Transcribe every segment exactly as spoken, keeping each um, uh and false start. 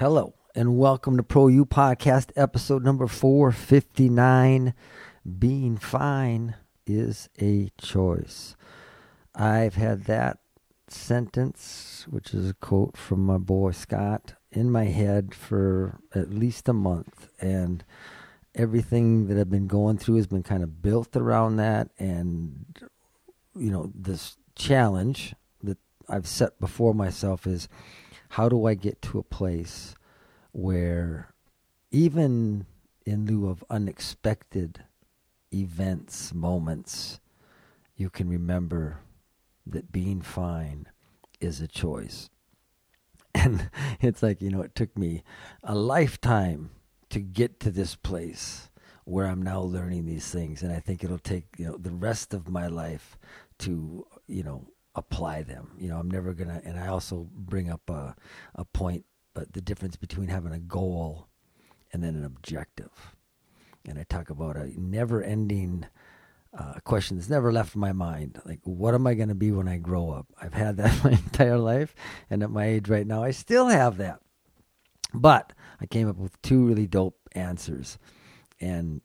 Hello, and welcome to Pro U Podcast, episode number four fifty-nine. Being fine is a choice. I've had that sentence, which is a quote from my boy Scott, in my head for at least a month, and everything that I've been going through has been kind of built around that. And you know, this challenge that I've set before myself is, how do I get to a place where even in lieu of unexpected events, moments, you can remember that being fine is a choice. And it's like, you know, it took me a lifetime to get to this place where I'm now learning these things. And I think it'll take, you know, the rest of my life to, you know, apply them. You know, I'm never going to, and I also bring up a, a point, but the difference between having a goal and then an objective. And I talk about a never-ending uh, question that's never left my mind. Like, what am I going to be when I grow up? I've had that my entire life, and at my age right now, I still have that. But I came up with two really dope answers. And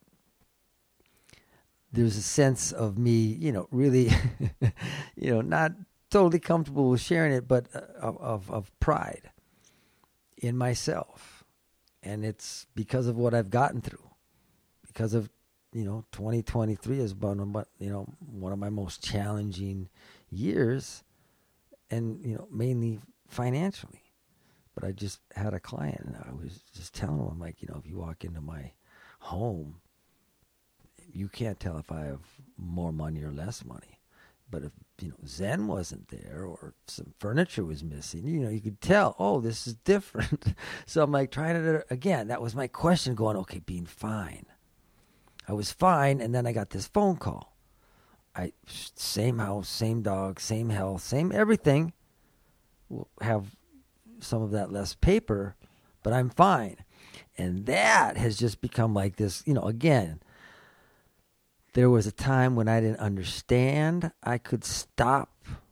there's a sense of me, you know, really, you know, not totally comfortable with sharing it, but uh, of, of pride in myself. And it's because of what I've gotten through. Because of, you know, twenty twenty-three is one, you know, one of my most challenging years, and, you know, mainly financially. But I just had a client, and I was just telling him, I'm like, you know, if you walk into my home, you can't tell if I have more money or less money. But if, you know, Zen wasn't there or some furniture was missing, you know, you could tell, oh, this is different. So I'm like trying to, again, that was my question going, okay, being fine. I was fine, and then I got this phone call. I same house, same dog, same health, same everything. We'll have some of that less paper, but I'm fine. And that has just become like this, you know, again, there was a time when I didn't understand. I could stop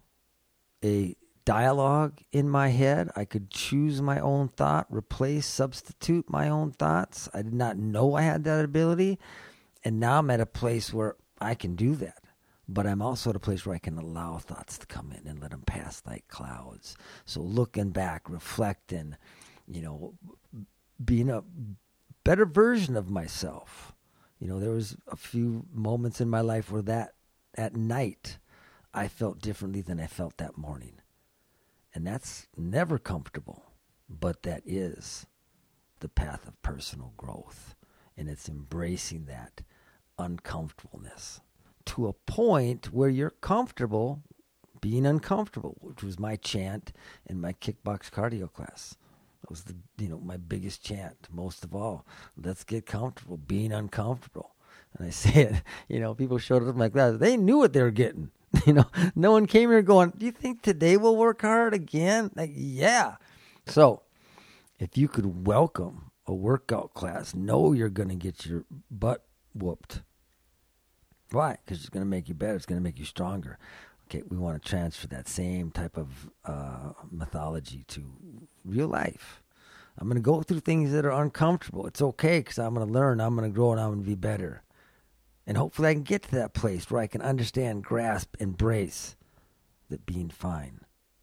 a dialogue in my head. I could choose my own thought, replace, substitute my own thoughts. I did not know I had that ability. And now I'm at a place where I can do that. But I'm also at a place where I can allow thoughts to come in and let them pass like clouds. So looking back, reflecting, you know, being a better version of myself. You know, there was a few moments in my life where that, at night, I felt differently than I felt that morning. And that's never comfortable, but that is the path of personal growth. And it's embracing that uncomfortableness to a point where you're comfortable being uncomfortable, which was my chant in my kickbox cardio class. That was the, you know, my biggest chant, most of all. Let's get comfortable being uncomfortable. And I say it, you know, people showed up like that. They knew what they were getting. You know, no one came here going, do you think today we'll work hard again? Like, yeah. So if you could welcome a workout class, know you're going to get your butt whooped. Why? Because it's going to make you better. It's going to make you stronger. Okay, we want to transfer that same type of uh, mythology to real life. I'm going to go through things that are uncomfortable. It's okay because I'm going to learn, I'm going to grow, and I'm going to be better. And hopefully I can get to that place where I can understand, grasp, embrace that being fine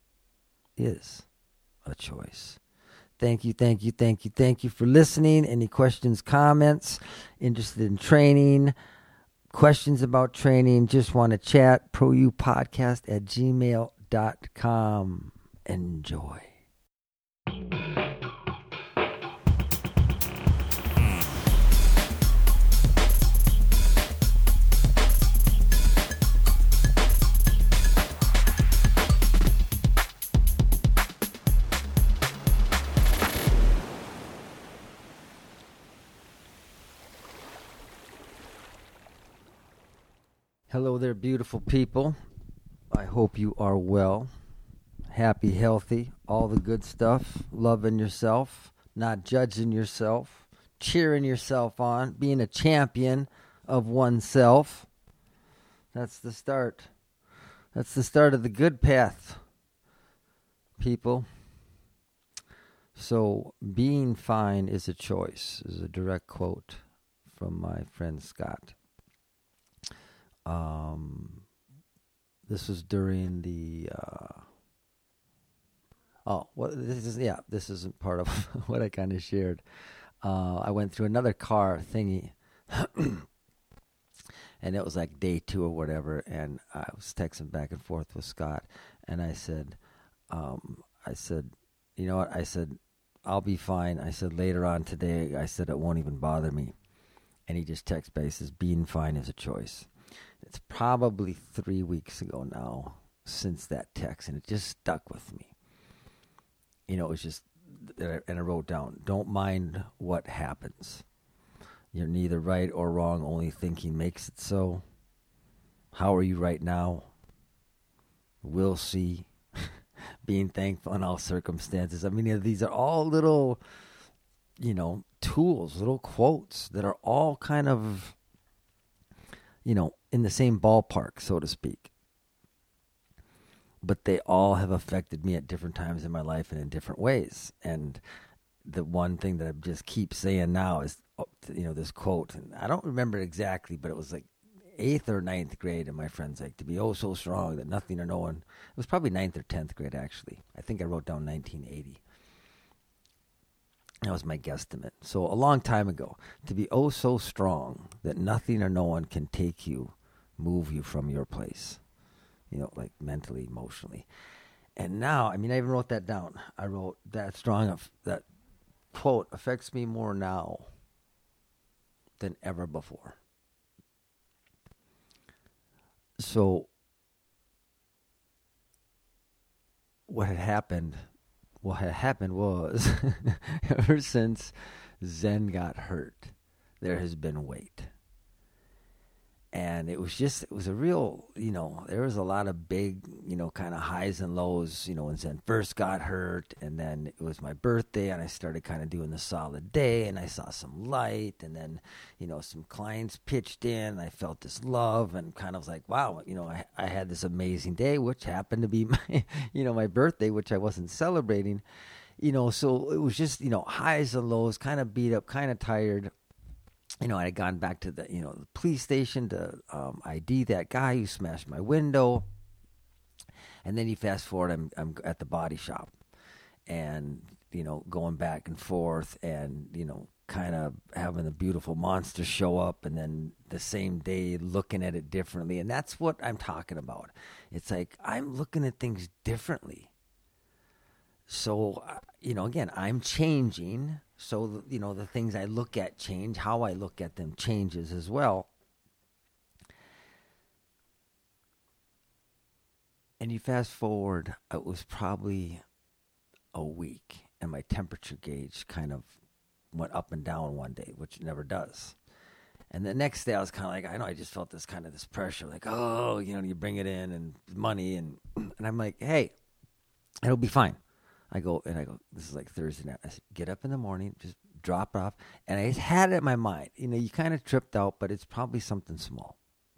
is a choice. Thank you, thank you, thank you, thank you for listening. Any questions, comments, interested in training, questions about training, just want to chat, proupodcast at gmail dot com. Enjoy. Hello there, beautiful people. I hope you are well, happy, healthy, all the good stuff, loving yourself, not judging yourself, cheering yourself on, being a champion of oneself. That's the start. That's the start of the good path, people. So, being fine is a choice, is a direct quote from my friend Scott. Um, this was during the, uh, oh, well, this is, yeah, this isn't part of what I kind of shared. Uh, I went through another car thingy, and it was like day two or whatever, and I was texting back and forth with Scott, and I said, um, I said, you know what, I said, I'll be fine. I said, later on today, I said, it won't even bother me. And he just texts back, he says, being fine is a choice. It's probably three weeks ago now since that text, and it just stuck with me. You know, it was just, and I wrote down, don't mind what happens. You're neither right or wrong, only thinking makes it so. How are you right now? We'll see. Being thankful in all circumstances. I mean, these are all little, you know, tools, little quotes that are all kind of, you know, in the same ballpark, so to speak. But they all have affected me at different times in my life and in different ways. And the one thing that I just keep saying now is, you know, this quote. And I don't remember it exactly, but it was like eighth or ninth grade. And my friend's like, to be oh so strong that nothing or no one. It was probably ninth or tenth grade, actually. I think I wrote down nineteen eighty. That was my guesstimate. So a long time ago, to be oh so strong that nothing or no one can take you, move you from your place. You know, like mentally, emotionally. And now, I mean, I even wrote that down. I wrote that strong of that quote affects me more now than ever before. So what had happened, what had happened was ever since Zen got hurt, there has been weight. And it was just, it was a real, you know, there was a lot of big, you know, kind of highs and lows, you know, when Zen first got hurt. And then it was my birthday and I started kind of doing the solid day and I saw some light. And then, you know, some clients pitched in and I felt this love and kind of was like, wow, you know, I, I had this amazing day, which happened to be my, you know, my birthday, which I wasn't celebrating, you know, so it was just, you know, highs and lows, kind of beat up, kind of tired. You know, I had gone back to the, you know, the police station to um, I D that guy who smashed my window. And then you fast forward, I'm I'm at the body shop and, you know, going back and forth and, you know, kind of having the beautiful monster show up and then the same day looking at it differently. And that's what I'm talking about. It's like I'm looking at things differently. So, you know, again, I'm changing. So, you know, the things I look at change. How I look at them changes as well. And you fast forward, it was probably a week, and my temperature gauge kind of went up and down one day, which it never does. And the next day I was kind of like, I know, I just felt this kind of this pressure, like, oh, you know, you bring it in and money. And, and I'm like, hey, it'll be fine. I go, and I go, this is like Thursday night. I said, get up in the morning, just drop it off. And I had it in my mind. You know, you kind of tripped out, but it's probably something small.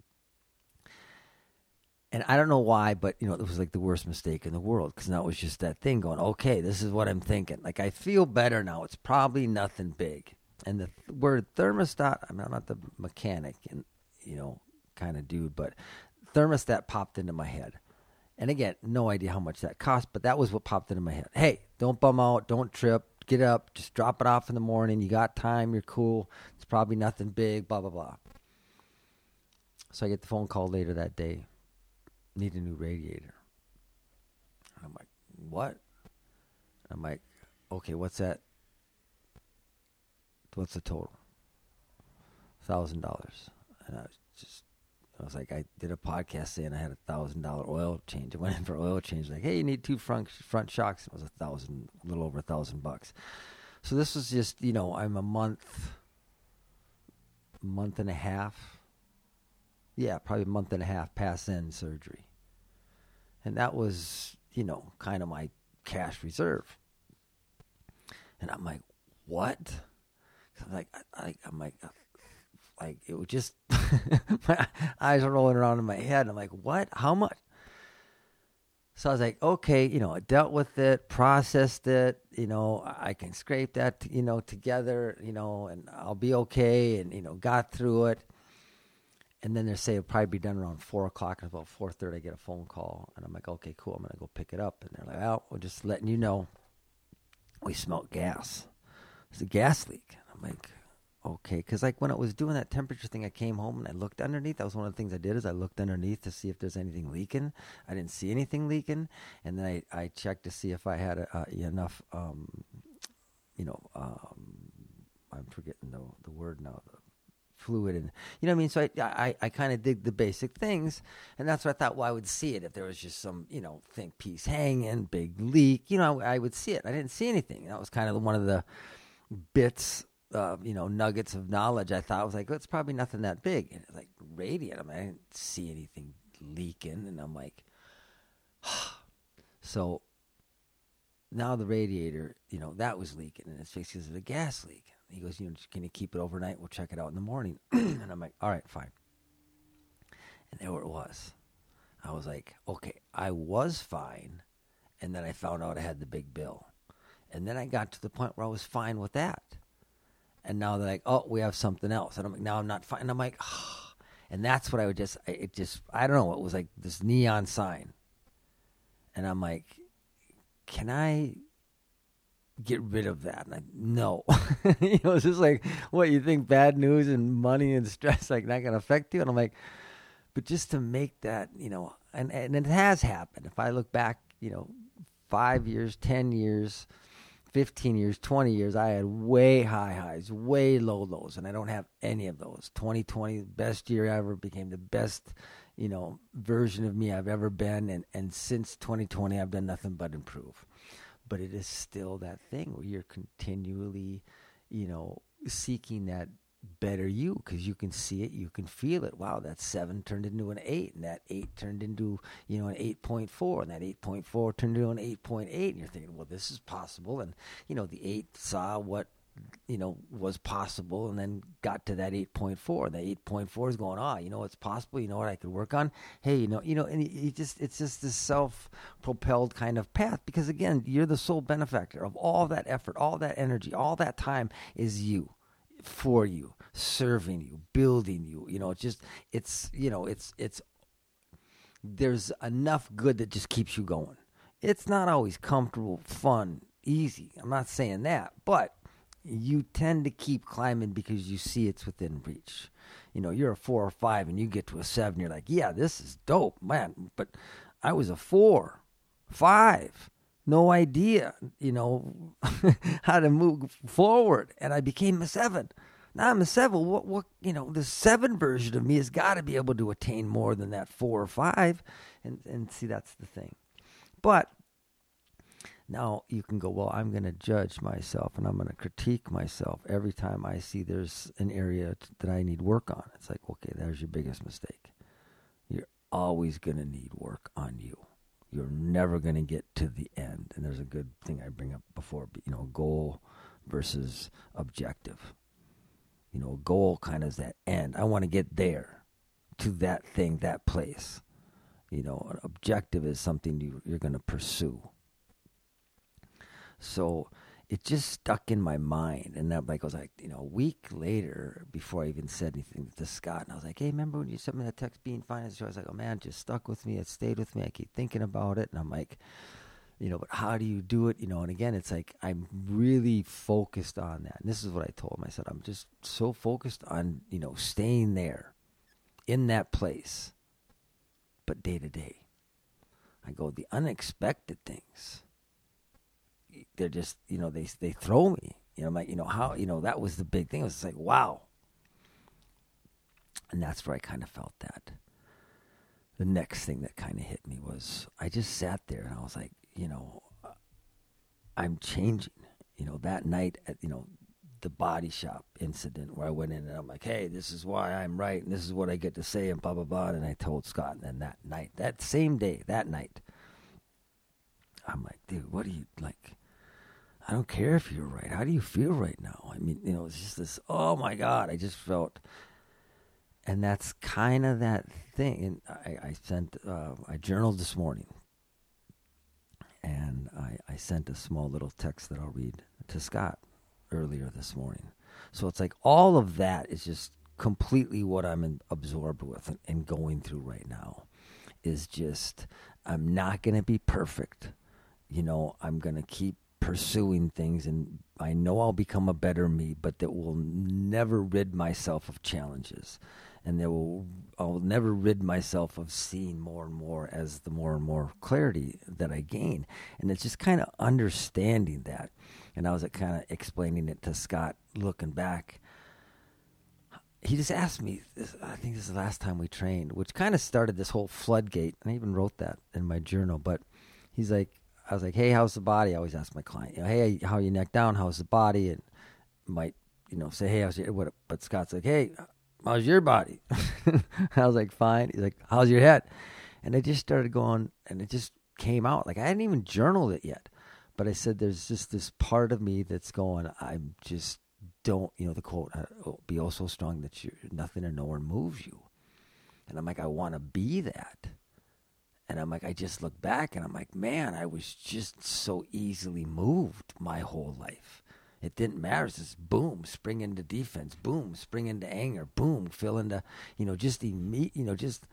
And I don't know why, but, you know, it was like the worst mistake in the world. Because now it was just that thing going, okay, this is what I'm thinking. Like, I feel better now. It's probably nothing big. And the th- word thermostat, I mean, I'm not the mechanic and, you know, kind of dude, but thermostat popped into my head. And again, no idea how much that cost, but that was what popped into my head. Hey, don't bum out. Don't trip. Get up. Just drop it off in the morning. You got time. You're cool. It's probably nothing big, blah, blah, blah. So I get the phone call later that day. Need a new radiator. And I'm like, what? I'm like, okay, what's that? What's the total? one thousand dollars. And I was just... I was like, I did a podcast saying I had a thousand dollar oil change. I went in for oil change. Like, hey, you need two front front shocks. It was a thousand, a little over a thousand bucks. So this was just, you know, I'm a month, month and a half. Yeah, probably a month and a half past end surgery, and that was, you know, kind of my cash reserve. And I'm like, what? I'm like, I, I'm like. Like, it was just, my eyes are rolling around in my head. I'm like, what? How much? So I was like, okay, you know, I dealt with it, processed it, you know, I can scrape that, you know, together, you know, and I'll be okay, and, you know, got through it. And then they say it'll probably be done around four o'clock, and about four thirty I get a phone call, and I'm like, okay, cool, I'm going to go pick it up. And they're like, well, we're just letting you know, we smelled gas. It's a gas leak. And I'm like, okay, because like when I was doing that temperature thing, I came home and I looked underneath. That was one of the things I did is I looked underneath to see if there's anything leaking. I didn't see anything leaking, and then I, I checked to see if I had uh, enough, um, you know, um, I'm forgetting the the word now, the fluid, and you know what I mean. So I I, I kind of dig the basic things, and that's what I thought. Well, I would see it if there was just some, you know, think piece hanging, big leak. You know, I, I would see it. I didn't see anything. That was kind of one of the bits. Uh, you know, nuggets of knowledge. I thought I was like, oh, it's probably nothing that big. And it's like radiant. I mean, I didn't see anything leaking, and I'm like, so now the radiator, you know, that was leaking, and it's fixed because of a gas leak. He goes, you know, can you keep it overnight? We'll check it out in the morning. And I'm like, all right, fine. And there it was. I was like, okay, I was fine, and then I found out I had the big bill, and then I got to the point where I was fine with that. And now they're like, oh, we have something else. And I'm like, now I'm not fine. And I'm like, oh. And that's what I would just, it just, I don't know. It was like this neon sign. And I'm like, can I get rid of that? And I, no. You know, it's just like, what, you think bad news and money and stress, like, not going to affect you? And I'm like, but just to make that, you know, and, and it has happened. If I look back, you know, five years, ten years, fifteen years, twenty years, I had way high highs, way low lows, and I don't have any of those. twenty twenty, best year ever, became the best, you know, version of me I've ever been, and, and since twenty twenty, I've done nothing but improve. But it is still that thing where you're continually, you know, seeking that better you, because you can see it, you can feel it. Wow, that seven turned into an eight, and that eight turned into, you know, an eight point four, and that eight point four turned into an eight point eight, and you're thinking, well, this is possible. And, you know, the eight saw what, you know, was possible, and then got to that eight point four, and the eight point four is going, ah, you know what's possible, you know what I could work on, hey, you know, you know, and you just, it's just this self-propelled kind of path, because again, you're the sole benefactor of all that effort, all that energy, all that time is you. For you, serving you, building you, you know, it's just, it's, you know, it's, it's, there's enough good that just keeps you going. It's not always comfortable, fun, easy. I'm not saying that, but you tend to keep climbing because you see it's within reach. You know, you're a four or five and you get to a seven, you're like, yeah, this is dope, man. But I was a four, five. No idea, you know, how to move forward. And I became a seven. Now I'm a seven. What, what, you know, the seven version of me has got to be able to attain more than that four or five. And, and see, that's the thing. But now you can go, well, I'm going to judge myself and I'm going to critique myself every time I see there's an area t- that I need work on. It's like, okay, there's your biggest mistake. You're always going to need work on you. You're never going to get to the end. And there's a good thing I bring up before, you know, goal versus objective. You know, goal kind of is that end. I want to get there to that thing, that place. You know, an objective is something you, you're going to pursue. So it just stuck in my mind. And that, like, I was like, you know, a week later, before I even said anything to Scott, and I was like, hey, remember when you sent me that text, being fine? I was like, oh, man, it just stuck with me. It stayed with me. I keep thinking about it. And I'm like, you know, but how do you do it? You know, and again, it's like I'm really focused on that. And this is what I told him. I said, I'm just so focused on, you know, staying there in that place, but day to day. I go, the unexpected things, they're just, you know, they they throw me. You know, I'm like, you know, how, you know, that was the big thing. It was like, wow. And that's where I kind of felt that. The next thing that kind of hit me was I just sat there and I was like, you know, I'm changing. You know, that night at, you know, the body shop incident where I went in and I'm like, hey, this is why I'm right and this is what I get to say and blah, blah, blah. And I told Scott, and then that night, that same day, that night, I'm like, dude, what do you, like, I don't care if you're right. How do you feel right now? I mean, you know, it's just this, oh my God, I just felt, and that's kind of that thing. And I, I sent, uh, I journaled this morning, And I, I sent a small little text that I'll read to Scott earlier this morning. So it's like all of that is just completely what I'm in, absorbed with and, and going through right now is just, I'm not going to be perfect. You know, I'm going to keep pursuing things, and I know I'll become a better me, but that will never rid myself of challenges. And there will, I'll never rid myself of seeing more and more as the more and more clarity that I gain. And it's just kind of understanding that. And I was kind of explaining it to Scott, looking back. He just asked me, this, I think this is the last time we trained, which kind of started this whole floodgate. And I even wrote that in my journal. But he's like, I was like, hey, how's the body? I always ask my client, you know, hey, how are you neck down? How's the body? And might, you know, say, hey, how's your, what? But Scott's like, hey, how's your body? I was like, fine. He's like, how's your head? And I just started going, and it just came out. Like, I hadn't even journaled it yet. But I said, there's just this part of me that's going, I'm just don't, you know, the quote, be oh so strong that you nothing or no one moves you. And I'm like, I want to be that. And I'm like, I just look back and I'm like, man, I was just so easily moved my whole life. It didn't matter. It's just boom, spring into defense, boom, spring into anger, boom, fill into, you know, just imme- you know, just.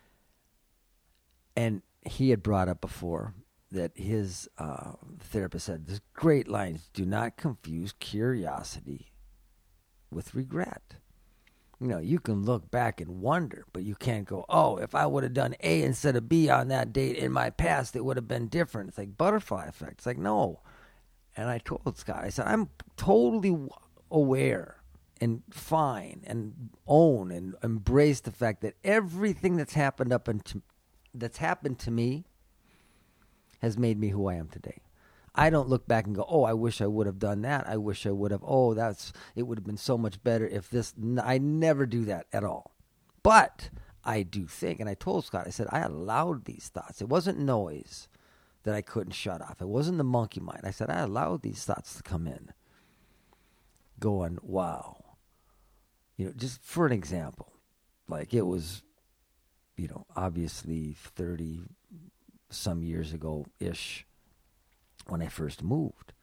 And he had brought up before that his uh, therapist said, this great lines, do not confuse curiosity with regret. You know, you can look back and wonder, but you can't go, oh, if I would have done A instead of B on that date in my past, it would have been different. It's like butterfly effect. It's like, no. And I told Scott, I said, I'm totally aware and fine and own and embrace the fact that everything that's happened up into, that's happened to me has made me who I am today. I don't look back and go, oh, I wish I would have done that. I wish I would have, oh, that's, it would have been so much better if this, I never do that at all. But I do think, and I told Scott, I said, I allowed these thoughts. It wasn't noise that I couldn't shut off. It wasn't the monkey mind. I said, I allowed these thoughts to come in. Going, wow. You know, just for an example, like it was, you know, obviously thirty some years ago-ish, when I first moved.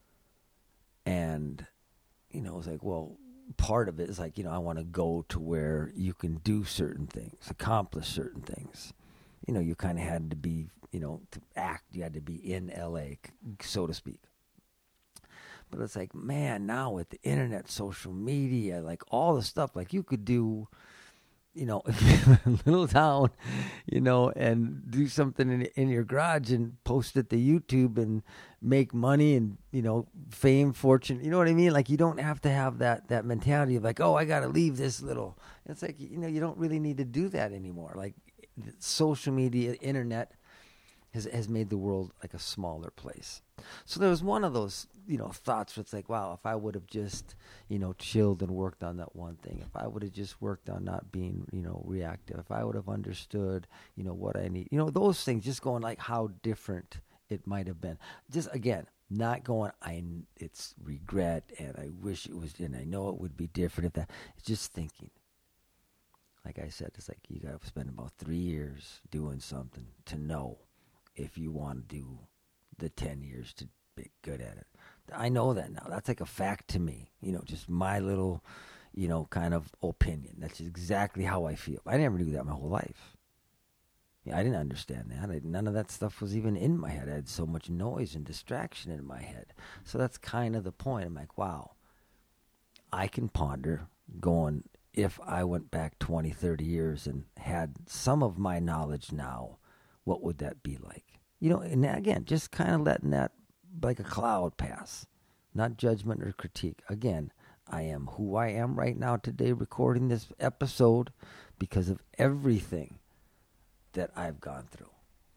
And, you know, it was like, well, part of it is like, you know, I want to go to where you can do certain things, accomplish certain things. You know, you kind of had to be, you know, to act, you had to be in L A, so to speak. But it's like, man, now with the internet, social media, like all the stuff, like you could do, you know, a little town, you know, and do something in, in your garage and post it to YouTube and make money and, you know, fame, fortune. You know what I mean? Like you don't have to have that, that mentality of like, oh, I got to leave this little. It's like, you know, you don't really need to do that anymore. Like social media, internet has has made the world like a smaller place. So there was one of those, you know, thoughts where it's like, wow, if I would have just, you know, chilled and worked on that one thing, if I would have just worked on not being, you know, reactive, if I would have understood, you know, what I need, you know, those things, just going like how different it might have been. Just again, not going, I, it's regret and I wish it was, and I know it would be different if that, it's just thinking. Like I said, it's like you got to spend about three years doing something to know if you want to do the ten years to be good at it. I know that now. That's like a fact to me. You know, just my little, you know, kind of opinion. That's exactly how I feel. I never knew that my whole life. Yeah, I didn't understand that. I, none of that stuff was even in my head. I had so much noise and distraction in my head. So that's kind of the point. I'm like, wow, I can ponder going, if I went back twenty, thirty years and had some of my knowledge now, what would that be like? You know, and again, just kind of letting that like a cloud pass, not judgment or critique. Again, I am who I am right now today recording this episode because of everything that I've gone through.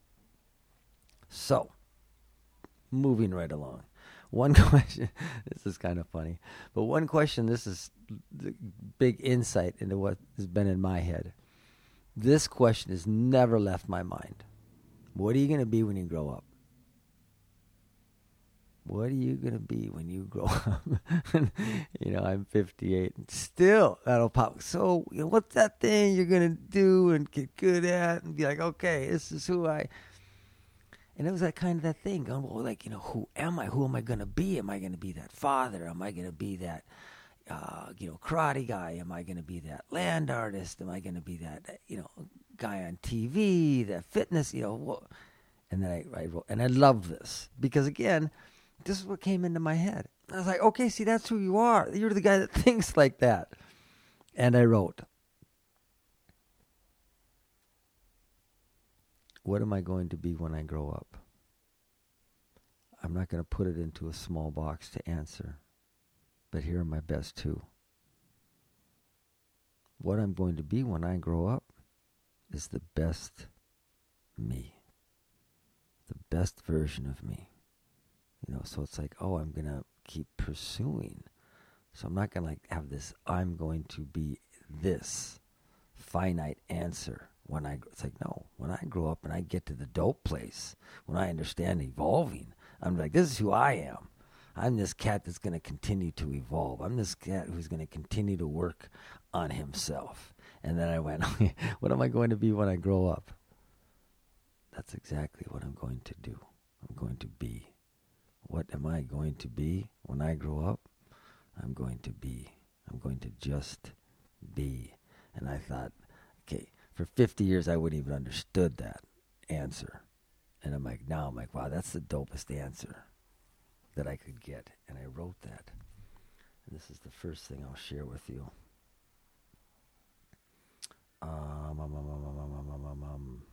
So, moving right along. One question, this is kind of funny, but one question, this is the big insight into what has been in my head. This question has never left my mind. What are you going to be when you grow up? What are you going to be when you grow up? You know, I'm fifty-eight. And still, that'll pop. So, you know, what's that thing you're going to do and get good at and be like, okay, this is who I... And it was that kind of that thing, going, well, like, you know, who am I? Who am I going to be? Am I going to be that father? Am I going to be that, uh, you know, karate guy? Am I going to be that land artist? Am I going to be that, you know, guy on T V, that fitness, you know? Well, and then I, I wrote, and I love this because, again, this is what came into my head. I was like, okay, see, that's who you are. You're the guy that thinks like that. And I wrote, what am I going to be when I grow up? I'm not going to put it into a small box to answer, but here are my best two. What I'm going to be when I grow up is the best me, the best version of me. You know, so it's like, oh, I'm going to keep pursuing. So I'm not going to like have this, I'm going to be this finite answer. When I, it's like, no, when I grow up and I get to the dope place, when I understand evolving, I'm like, this is who I am. I'm this cat that's going to continue to evolve. I'm this cat who's going to continue to work on himself. And then I went, what am I going to be when I grow up? That's exactly what I'm going to do. I'm going to be. What am I going to be when I grow up? I'm going to be. I'm going to just be. And I thought, okay, for fifty years, I wouldn't even understood that answer. And I'm like, now I'm like, wow, that's the dopest answer that I could get. And I wrote that. And this is the first thing I'll share with you. Um, um, um, um, um, um, um, um.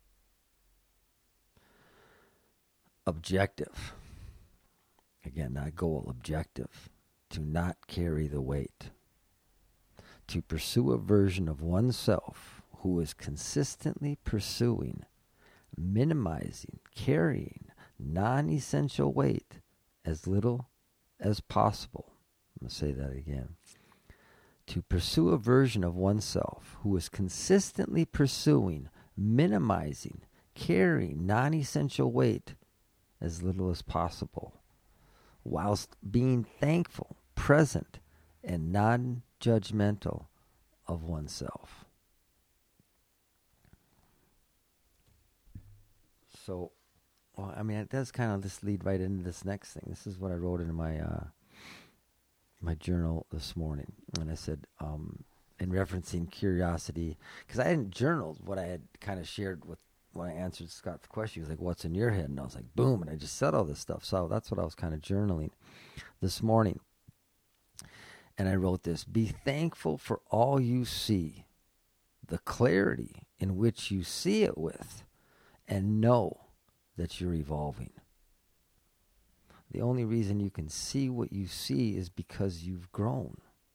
Objective. Again, not goal, objective. To not carry the weight. To pursue a version of oneself who is consistently pursuing, minimizing, carrying non-essential weight as little as possible. I'm going to say that again. To pursue a version of oneself who is consistently pursuing, minimizing, carrying non-essential weight as little as possible, whilst being thankful, present, and non-judgmental of oneself. So, well, I mean, it does kind of just lead right into this next thing. This is what I wrote in my uh, my journal this morning. And I said, um, in referencing curiosity, because I hadn't journaled what I had kind of shared with when I answered Scott's question. He was like, what's in your head? And I was like, boom. And I just said all this stuff. So that's what I was kind of journaling this morning. And I wrote this: be thankful for all you see, the clarity in which you see it with, and know that you're evolving. The only reason you can see what you see is because you've grown.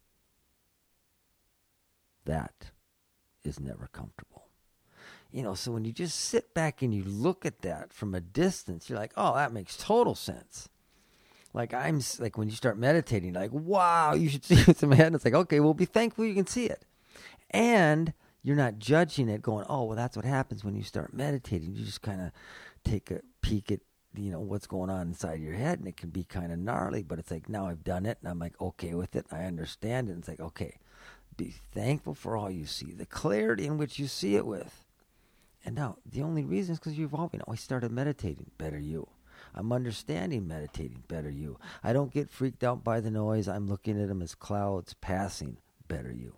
That is never comfortable. You know, so when you just sit back and you look at that from a distance, you're like, oh, that makes total sense. Like I'm like when you start meditating, like, wow, you should see what's in my head. And it's like, okay, well, be thankful you can see it. And you're not judging it going, oh, well, that's what happens when you start meditating. You just kind of take a peek at, you know, what's going on inside your head, and it can be kind of gnarly, but it's like, now I've done it, and I'm like, okay with it. I understand it. And it's like, okay, be thankful for all you see, the clarity in which you see it with. And now, the only reason is because you're evolving. Oh, I started meditating, better you. I'm understanding meditating, better you. I don't get freaked out by the noise. I'm looking at them as clouds passing, better you.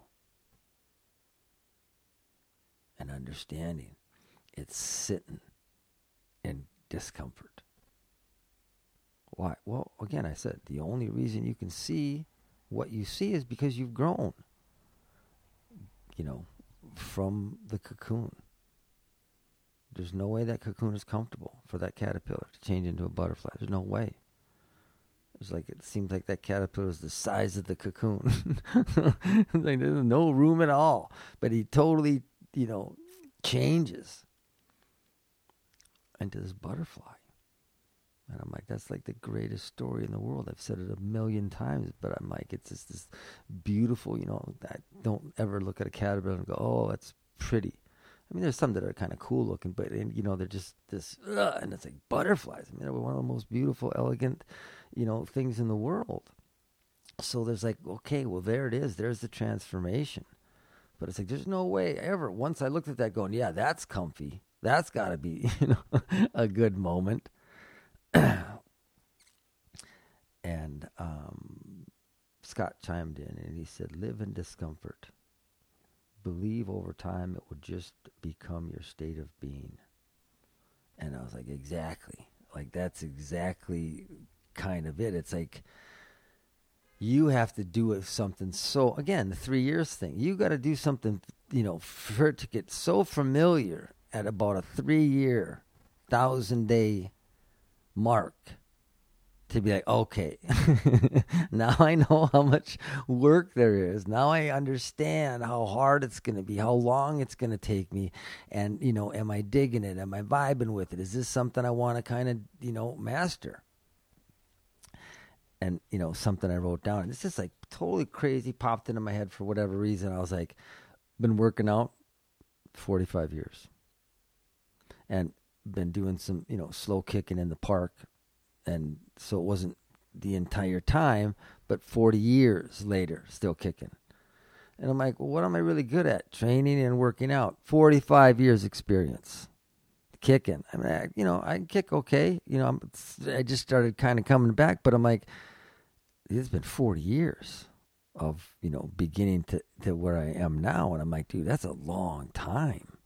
And understanding it's sitting in discomfort. Why? Well, again, I said the only reason you can see what you see is because you've grown, you know, from the cocoon. There's no way that cocoon is comfortable for that caterpillar to change into a butterfly. There's no way. It's like, it seems like that caterpillar is the size of the cocoon. Like there's no room at all. But he totally, you know, changes into this butterfly. And I'm like, that's like the greatest story in the world. I've said it a million times, but I'm like, it's just this beautiful, you know, I don't ever look at a caterpillar and go, oh, that's pretty. I mean, there's some that are kind of cool looking, but, you know, they're just this, uh, and it's like butterflies. I mean, they're one of the most beautiful, elegant, you know, things in the world. So there's like, okay, well, there it is. There's the transformation. But it's like, there's no way ever. Once I looked at that going, yeah, that's comfy. That's got to be, you know, a good moment. And um, Scott chimed in and he said, live in discomfort. Believe over time it will just become your state of being. And I was like, exactly. Like, that's exactly kind of it. It's like, you have to do it something. So again, the three years thing, you got to do something, you know, for it to get so familiar at about a three year, thousand day mark to be like, okay, now I know how much work there is. Now I understand how hard it's going to be, how long it's going to take me. And, you know, am I digging it? Am I vibing with it? Is this something I want to kind of, you know, master? And, you know, something I wrote down. And it's just like totally crazy, popped into my head for whatever reason. I was like, been working out forty-five years. And been doing some, you know, slow kicking in the park. And so it wasn't the entire time, but forty years later, still kicking. And I'm like, well, what am I really good at? Training and working out. forty-five years experience. Kicking. I mean, I, you know, I can kick okay. You know, I'm, I just started kind of coming back, but I'm like, it's been forty years of, you know, beginning to, to where I am now. And I'm like, dude, that's a long time.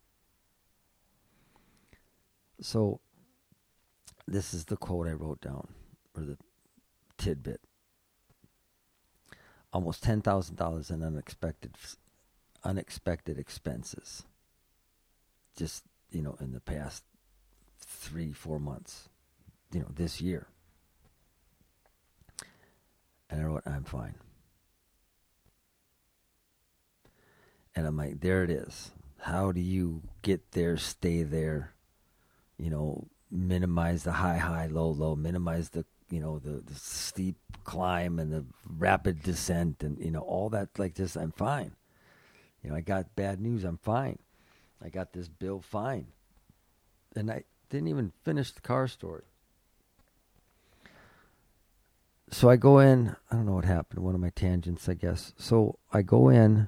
So this is the quote I wrote down, or the tidbit. Almost ten thousand dollars in unexpected unexpected expenses. Just, you know, in the past three, four months, you know, this year. And I wrote, I'm fine. And I'm like, there it is. How do you get there, stay there, you know, minimize the high, high, low, low, minimize the, you know, the, the steep climb and the rapid descent and, you know, all that like this, I'm fine. You know, I got bad news, I'm fine. I got this bill, fine. And I didn't even finish the car story. So I go in, I don't know what happened, one of my tangents, I guess. So I go in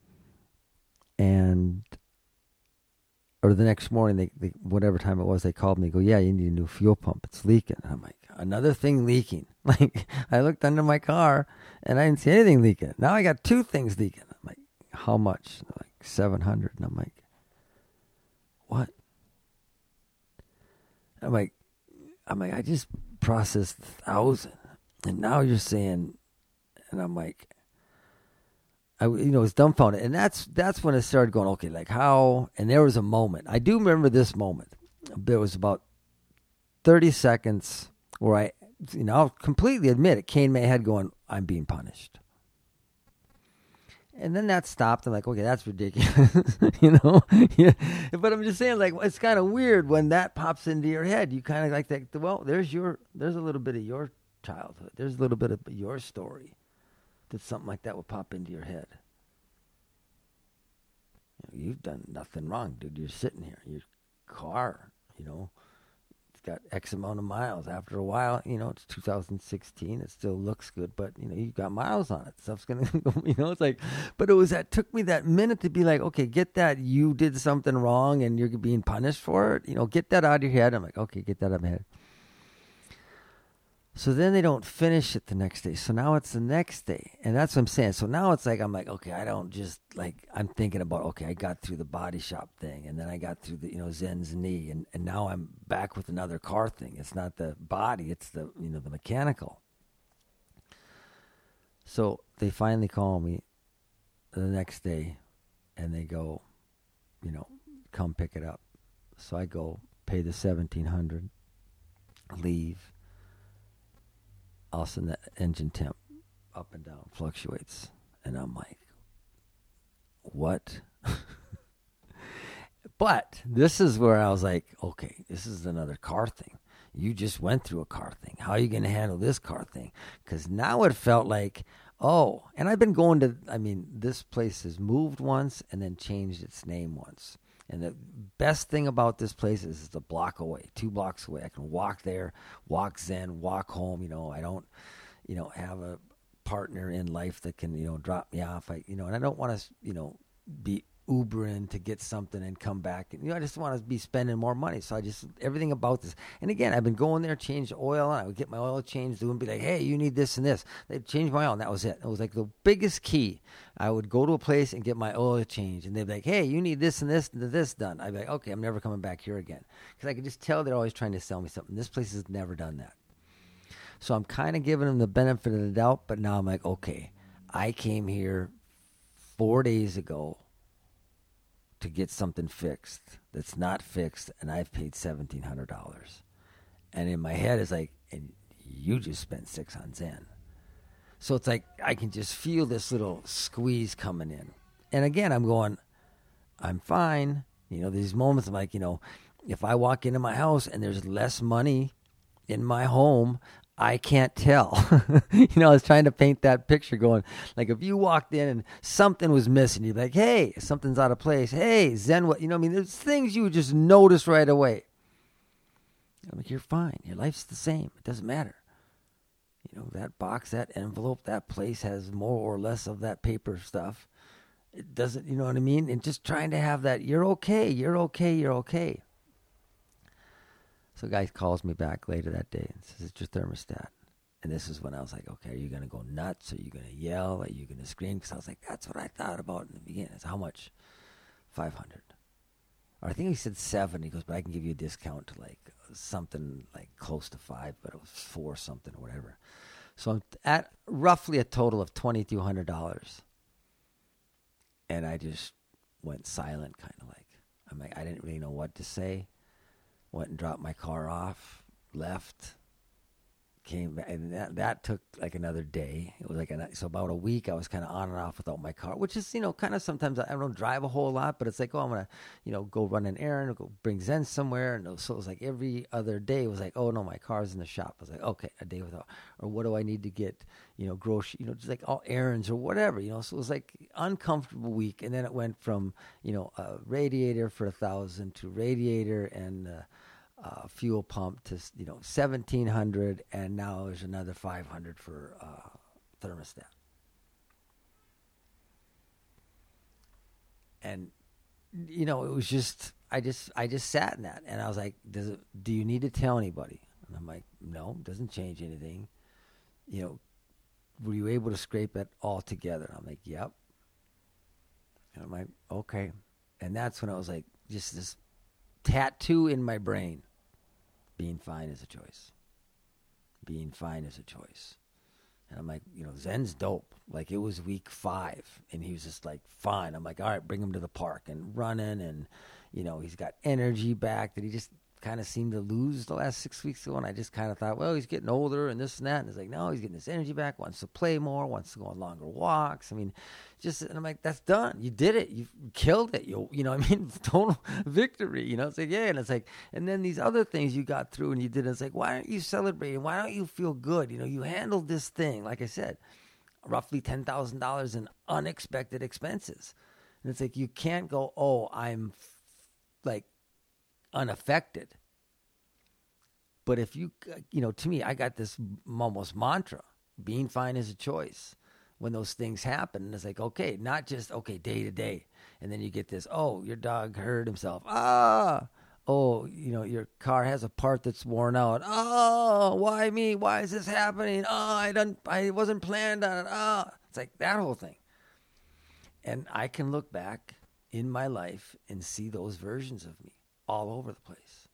and, or the next morning, they, they whatever time it was, they called me, they go, yeah, you need a new fuel pump, it's leaking. And I'm like, another thing leaking. Like, I looked under my car and I didn't see anything leaking. Now I got two things leaking. I'm like, how much? They're like seven hundred. And I'm like, what? I'm like, I'm like, I just processed a thousand. And now you're saying, and I'm like, I, you know, it's dumbfounded. And that's, that's when it started going, okay, like how, and there was a moment. I do remember this moment. There was about thirty seconds where I, you know, I'll completely admit it came in my head going, I'm being punished. And then that stopped. I'm like, okay, that's ridiculous, you know? Yeah. But I'm just saying, like, it's kind of weird when that pops into your head. You kind of like that, well, there's your, there's a little bit of your childhood. There's a little bit of your story that something like that will pop into your head. You know, you've done nothing wrong, dude. You're sitting here, your car, you know, it's got X amount of miles. After a while, you know, it's two thousand sixteen. It still looks good, but, you know, you've got miles on it. Stuff's going to go, you know, it's like, but it was that, took me that minute to be like, okay, get that you did something wrong and you're being punished for it. You know, get that out of your head. I'm like, okay, get that out of my head. So then they don't finish it the next day. So now it's the next day. And that's what I'm saying. So now it's like, I'm like, okay, I don't just like, I'm thinking about, okay, I got through the body shop thing. And then I got through the, you know, Zen's knee. And, and now I'm back with another car thing. It's not the body, it's the, you know, the mechanical. So they finally call me the next day and they go, you know, come pick it up. So I go pay the seventeen hundred, leave. All of a sudden, the engine temp up and down fluctuates. And I'm like, what? But this is where I was like, okay, this is another car thing. You just went through a car thing. How are you going to handle this car thing? Because now it felt like, oh, and I've been going to, I mean, this place has moved once and then changed its name once. And the best thing about this place is it's a block away, two blocks away. I can walk there, walk Zen, walk home. You know, I don't, you know, have a partner in life that can, you know, drop me off. I, you know, and I don't want to, you know, be Uber in to get something and come back. And, you know, I just want to be spending more money. So I just, everything about this. And again, I've been going there, change the oil, and I would get my oil changed, and be like, hey, you need this and this. They'd change my oil, and that was it. It was like the biggest key. I would go to a place and get my oil changed, and they'd be like, hey, you need this and this and this done. I'd be like, okay, I'm never coming back here again. Because I could just tell they're always trying to sell me something. This place has never done that. So I'm kind of giving them the benefit of the doubt, but now I'm like, okay, I came here four days ago to get something fixed that's not fixed, and I've paid seventeen hundred dollars. And in my head, it's like, and you just spent six on Zen. So it's like I can just feel this little squeeze coming in. And again, I'm going, I'm fine. You know, these moments I'm like, you know, if I walk into my house and there's less money in my home, I can't tell. You know, I was trying to paint that picture going, like if you walked in and something was missing, you'd be like, hey, something's out of place. Hey, Zen, what? You know, I mean, there's things you would just notice right away. I'm like, you're fine. Your life's the same. It doesn't matter. You know, that box, that envelope, that place has more or less of that paper stuff. It doesn't, you know what I mean? And just trying to have that, you're okay, you're okay, you're okay. So a guy calls me back later that day and says, it's your thermostat. And this is when I was like, okay, are you going to go nuts? Are you going to yell? Are you going to scream? Because I was like, that's what I thought about in the beginning. I said, how much? five hundred. Or I think he said seven. He goes, but I can give you a discount to like something like close to five, but it was four something or whatever. So I'm at roughly a total of twenty-two hundred dollars. And I just went silent, kind of like, I'm like, I didn't really know what to say. Went and dropped my car off, left, came back, and that, that took like another day. It was like, a, so about a week I was kind of on and off without my car, which is, you know, kind of sometimes I don't drive a whole lot, but it's like, oh, I'm going to, you know, go run an errand or go bring Zen somewhere. And so it was like every other day it was like, oh no, my car's in the shop. I was like, okay, a day without, or what do I need to get, you know, grocery, you know, just like all errands or whatever, you know. So it was like uncomfortable week. And then it went from, you know, a radiator for a thousand to radiator and, uh, Uh, fuel pump to, you know, seventeen hundred, and now there's another five hundred for uh, thermostat. And you know, it was just I just I just sat in that, and I was like, "Does it? Do you need to tell anybody?" And I'm like, "No, it doesn't change anything." You know, were you able to scrape it all together? And I'm like, "Yep." And I'm like, "Okay," and that's when I was like, just this tattoo in my brain. Being fine is a choice. Being fine is a choice. And I'm like, you know, Zen's dope. Like, it was week five, and he was just like, fine. I'm like, all right, bring him to the park and running, and, you know, he's got energy back that he just kind of seemed to lose the last six weeks ago, and I just kind of thought, well, he's getting older and this and that, and it's like, no, he's getting his energy back, wants to play more, wants to go on longer walks. I mean, just, and I'm like, that's done. You did it. You killed it. You, you know what I mean? Total victory, you know? It's like, yeah, and it's like, and then these other things you got through and you did, it's like, why aren't you celebrating? Why don't you feel good? You know, you handled this thing, like I said, roughly ten thousand dollars in unexpected expenses. And it's like, you can't go, oh, I'm like, unaffected. But if you, you know, to me, I got this almost mantra, being fine is a choice. When those things happen, it's like, okay, not just, okay, day to day. And then you get this, oh, your dog hurt himself. Ah, oh, you know, your car has a part that's worn out. Oh, why me? Why is this happening? Oh, I don't, I wasn't planned on it. Oh, it's like that whole thing. And I can look back in my life and see those versions of me all over the place.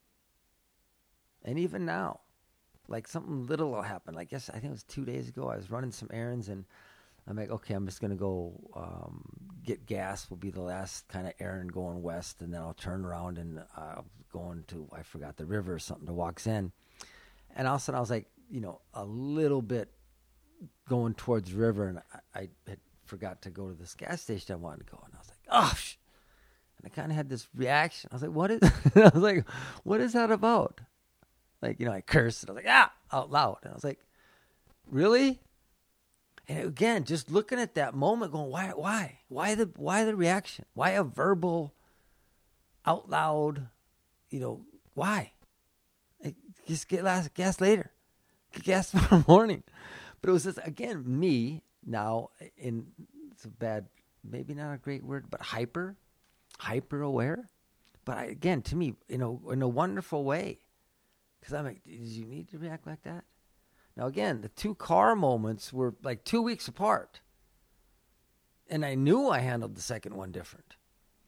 And even now, like something little will happen. Like, yes, I think it was two days ago. I was running some errands, and I'm like, okay, I'm just going to go um, get gas. Will be the last kind of errand going west, and then I'll turn around and uh, going to, I forgot, the river or something to walk Zen. And all of a sudden I was like, you know, a little bit going towards the river, and I, I had forgot to go to this gas station I wanted to go. And I was like, oh, sh-. And I kind of had this reaction. I was like, what is, I was like, what is that about? Like, you know, I cursed, and I was like, ah, out loud. And I was like, really? And again, just looking at that moment going, why, why, why the, why the reaction? Why a verbal, out loud, you know, why? Like, just get last, gas later, get gas tomorrow morning. But it was just, again, me now, in, it's a bad maybe not a great word, but hyper, hyper aware. But I, again, to me, in a, in a wonderful way. Because I'm like, did you need to react like that? Now, again, the two car moments were like two weeks apart. And I knew I handled the second one different.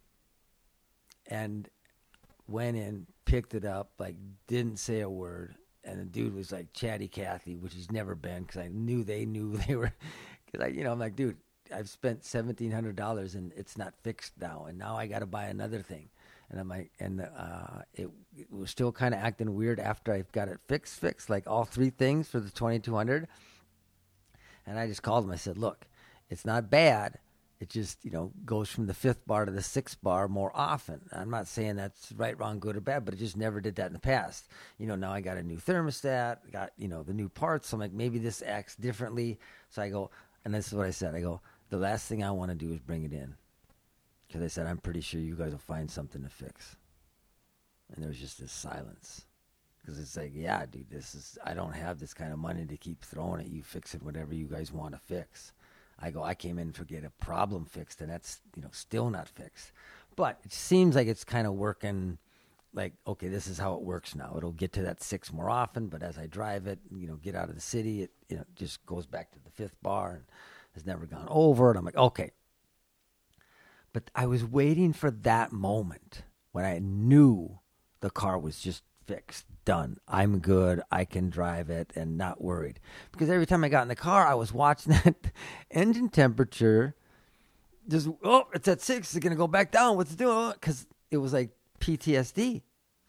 And went in, picked it up, like didn't say a word. And the dude was like chatty Cathy, which he's never been, because I knew they knew they were. Because I, you know, I'm like, dude, I've spent seventeen hundred dollars and it's not fixed now. And now I got to buy another thing. And I'm like, and uh, it, it was still kind of acting weird after I got it fixed, fixed, like all three things for the twenty-two hundred. And I just called him. I said, look, it's not bad. It just, you know, goes from the fifth bar to the sixth bar more often. I'm not saying that's right, wrong, good, or bad, but it just never did that in the past. You know, now I got a new thermostat, got, you know, the new parts. So I'm like, maybe this acts differently. So I go, and this is what I said. I go, the last thing I want to do is bring it in. Because I said, I'm pretty sure you guys will find something to fix. And there was just this silence. Because it's like, yeah, dude, this is, I don't have this kind of money to keep throwing at you, fixing whatever you guys want to fix. I go, I came in to get a problem fixed, and that's, you know, still not fixed. But it seems like it's kind of working like, okay, this is how it works now. It'll get to that six more often, but as I drive it, you know, get out of the city, it, you know, just goes back to the fifth bar and has never gone over. And I'm like, okay. But I was waiting for that moment when I knew the car was just fixed, done. I'm good. I can drive it and not worried. Because every time I got in the car, I was watching that engine temperature. Just, oh, it's at six. It's going to go back down. What's it doing? Because it was like P T S D.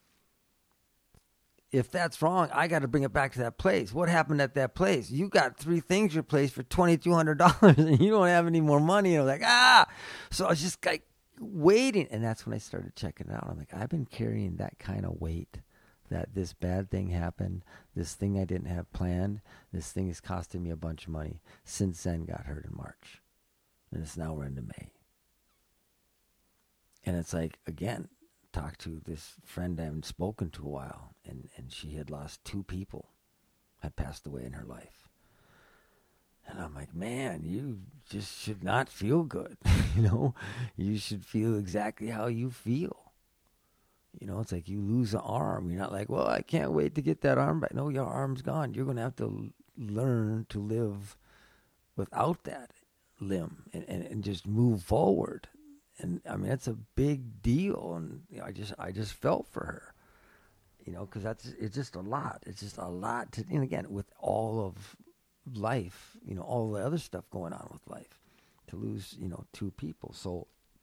If that's wrong, I got to bring it back to that place. What happened at that place? You got three things replaced for twenty-two hundred dollars and you don't have any more money. And I was like, ah. So I was just like waiting. And that's when I started checking it out. I'm like, I've been carrying that kind of weight, that this bad thing happened, this thing I didn't have planned, this thing is costing me a bunch of money. Since then, got hurt in March. And it's now we're into May. And it's like, again, talked to this friend I haven't spoken to a while, and, and she had lost two people, had passed away in her life. And I'm like, man, you just should not feel good. You know, you should feel exactly how you feel. You know, it's like you lose an arm. You're not like, well, I can't wait to get that arm back. No, your arm's gone. You're going to have to learn to live without that limb and, and, and just move forward. And I mean, that's a big deal. And you know, I just, I just felt for her, you know, because that's, it's just a lot. It's just a lot to, and again, with all of life, you know, all the other stuff going on with life, to lose, you know, two people. So,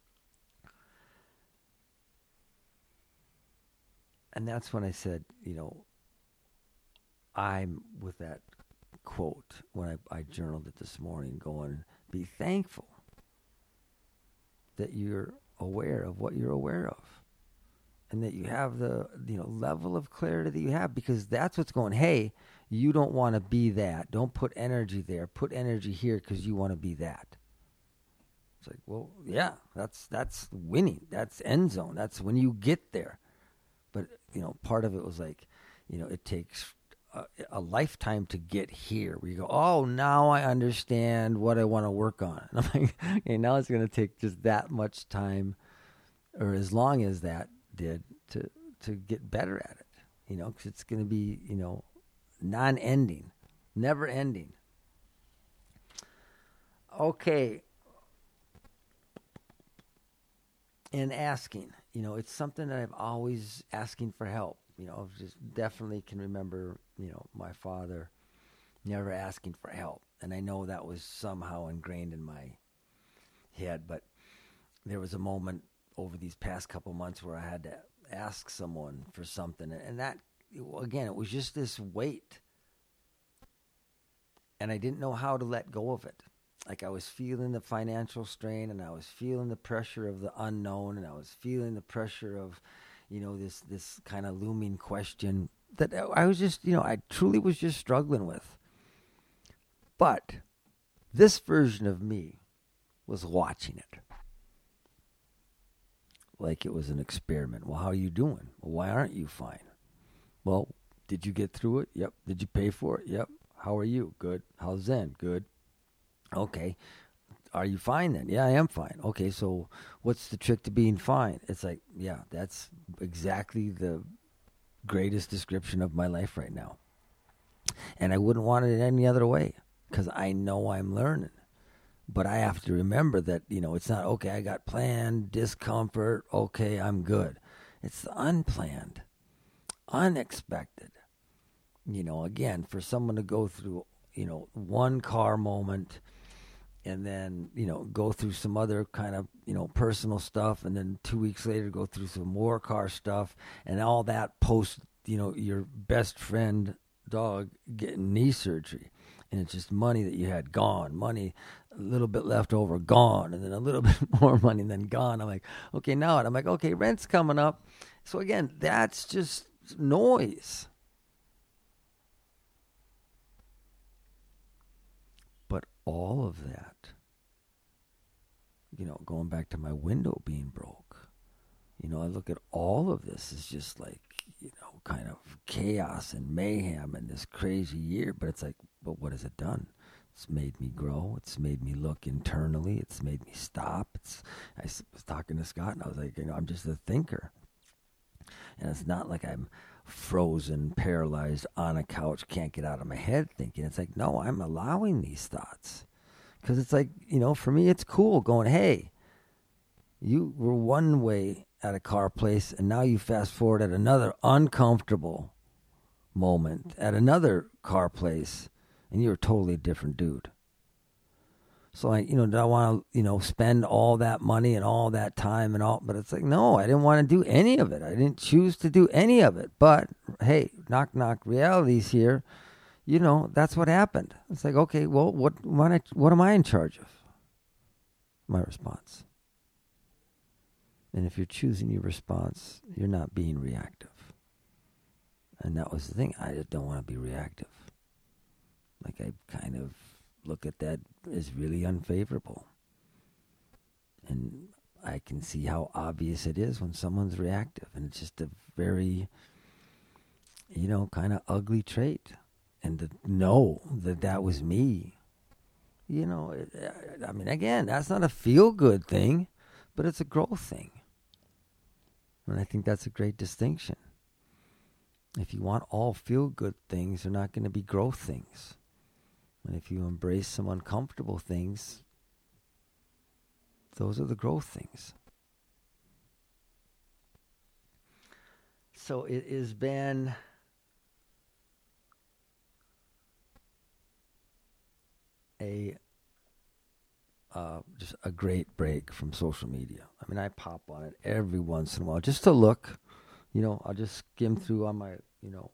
and that's when I said, you know, I'm with that quote when I, I journaled it this morning, going, be thankful that you're aware of what you're aware of, and that you have the, you know, level of clarity that you have, because that's what's going, hey, you don't want to be that. Don't put energy there. Put energy here because you want to be that. It's like, well, yeah, that's that's winning. That's end zone. That's when you get there. But, you know, part of it was like, you know, it takes a, a lifetime to get here, where you go, oh, now I understand what I want to work on. And I'm like, okay, now it's going to take just that much time, or as long as that did, to to get better at it, you know, because it's going to be, you know, non-ending, never ending. Okay. And asking, you know, it's something that I've always asking for help. You know, I just definitely can remember, you know, my father never asking for help. And I know that was somehow ingrained in my head, but there was a moment over these past couple months where I had to ask someone for something. And that, again, it was just this weight. And I didn't know how to let go of it. Like, I was feeling the financial strain, and I was feeling the pressure of the unknown, and I was feeling the pressure of, you know, this this kind of looming question that I was just, you know, I truly was just struggling with. But this version of me was watching it like it was an experiment. Well, how are you doing? Well, why aren't you fine? Well, did you get through it? Yep. Did you pay for it? Yep. How are you? Good. How's Zen? Good. Okay. are you fine then? Yeah, I am fine. Okay, so what's the trick to being fine? It's like, yeah, that's exactly the greatest description of my life right now. And I wouldn't want it any other way because I know I'm learning. But I have to remember that, you know, it's not, okay, I got planned discomfort, okay, I'm good. It's the unplanned, unexpected. You know, again, for someone to go through, you know, one car moment and then, you know, go through some other kind of, you know, personal stuff, and then two weeks later go through some more car stuff, and all that post, you know, your best friend dog getting knee surgery. And it's just money that you had gone, money, a little bit left over, gone, and then a little bit more money, and then gone. I'm like, okay, now what? I'm like, okay, rent's coming up. So again, that's just noise. But all of that, you know, going back to my window being broke, you know, I look at all of this as just like, you know, kind of chaos and mayhem and this crazy year. But it's like, but what has it done? It's made me grow. It's made me look internally. It's made me stop. It's. I was talking to Scott, and I was like, you know, I'm just a thinker. And it's not like I'm frozen, paralyzed on a couch, can't get out of my head thinking. It's like, no, I'm allowing these thoughts. Because it's like, you know, for me, it's cool going, hey, you were one way at a car place, and now you fast forward at another uncomfortable moment at another car place, and you're a totally different dude. So, like, you know, do I want to, you know, spend all that money and all that time and all, but it's like, no, I didn't want to do any of it. I didn't choose to do any of it. But, hey, knock, knock, reality's here. You know, that's what happened. It's like, okay, well, what, what, what am I in charge of? My response. And if you're choosing your response, you're not being reactive. And that was the thing. I just don't want to be reactive. Like, I kind of look at that as really unfavorable. And I can see how obvious it is when someone's reactive. And it's just a very, you know, kind of ugly trait. And to know that that was me, you know, it, I mean, again, that's not a feel-good thing, but it's a growth thing. And I think that's a great distinction. If you want all feel-good things, they're not going to be growth things. And if you embrace some uncomfortable things, those are the growth things. So it has been a uh, just a great break from social media. I mean, I pop on it every once in a while just to look. You know, I'll just skim through on my, you know,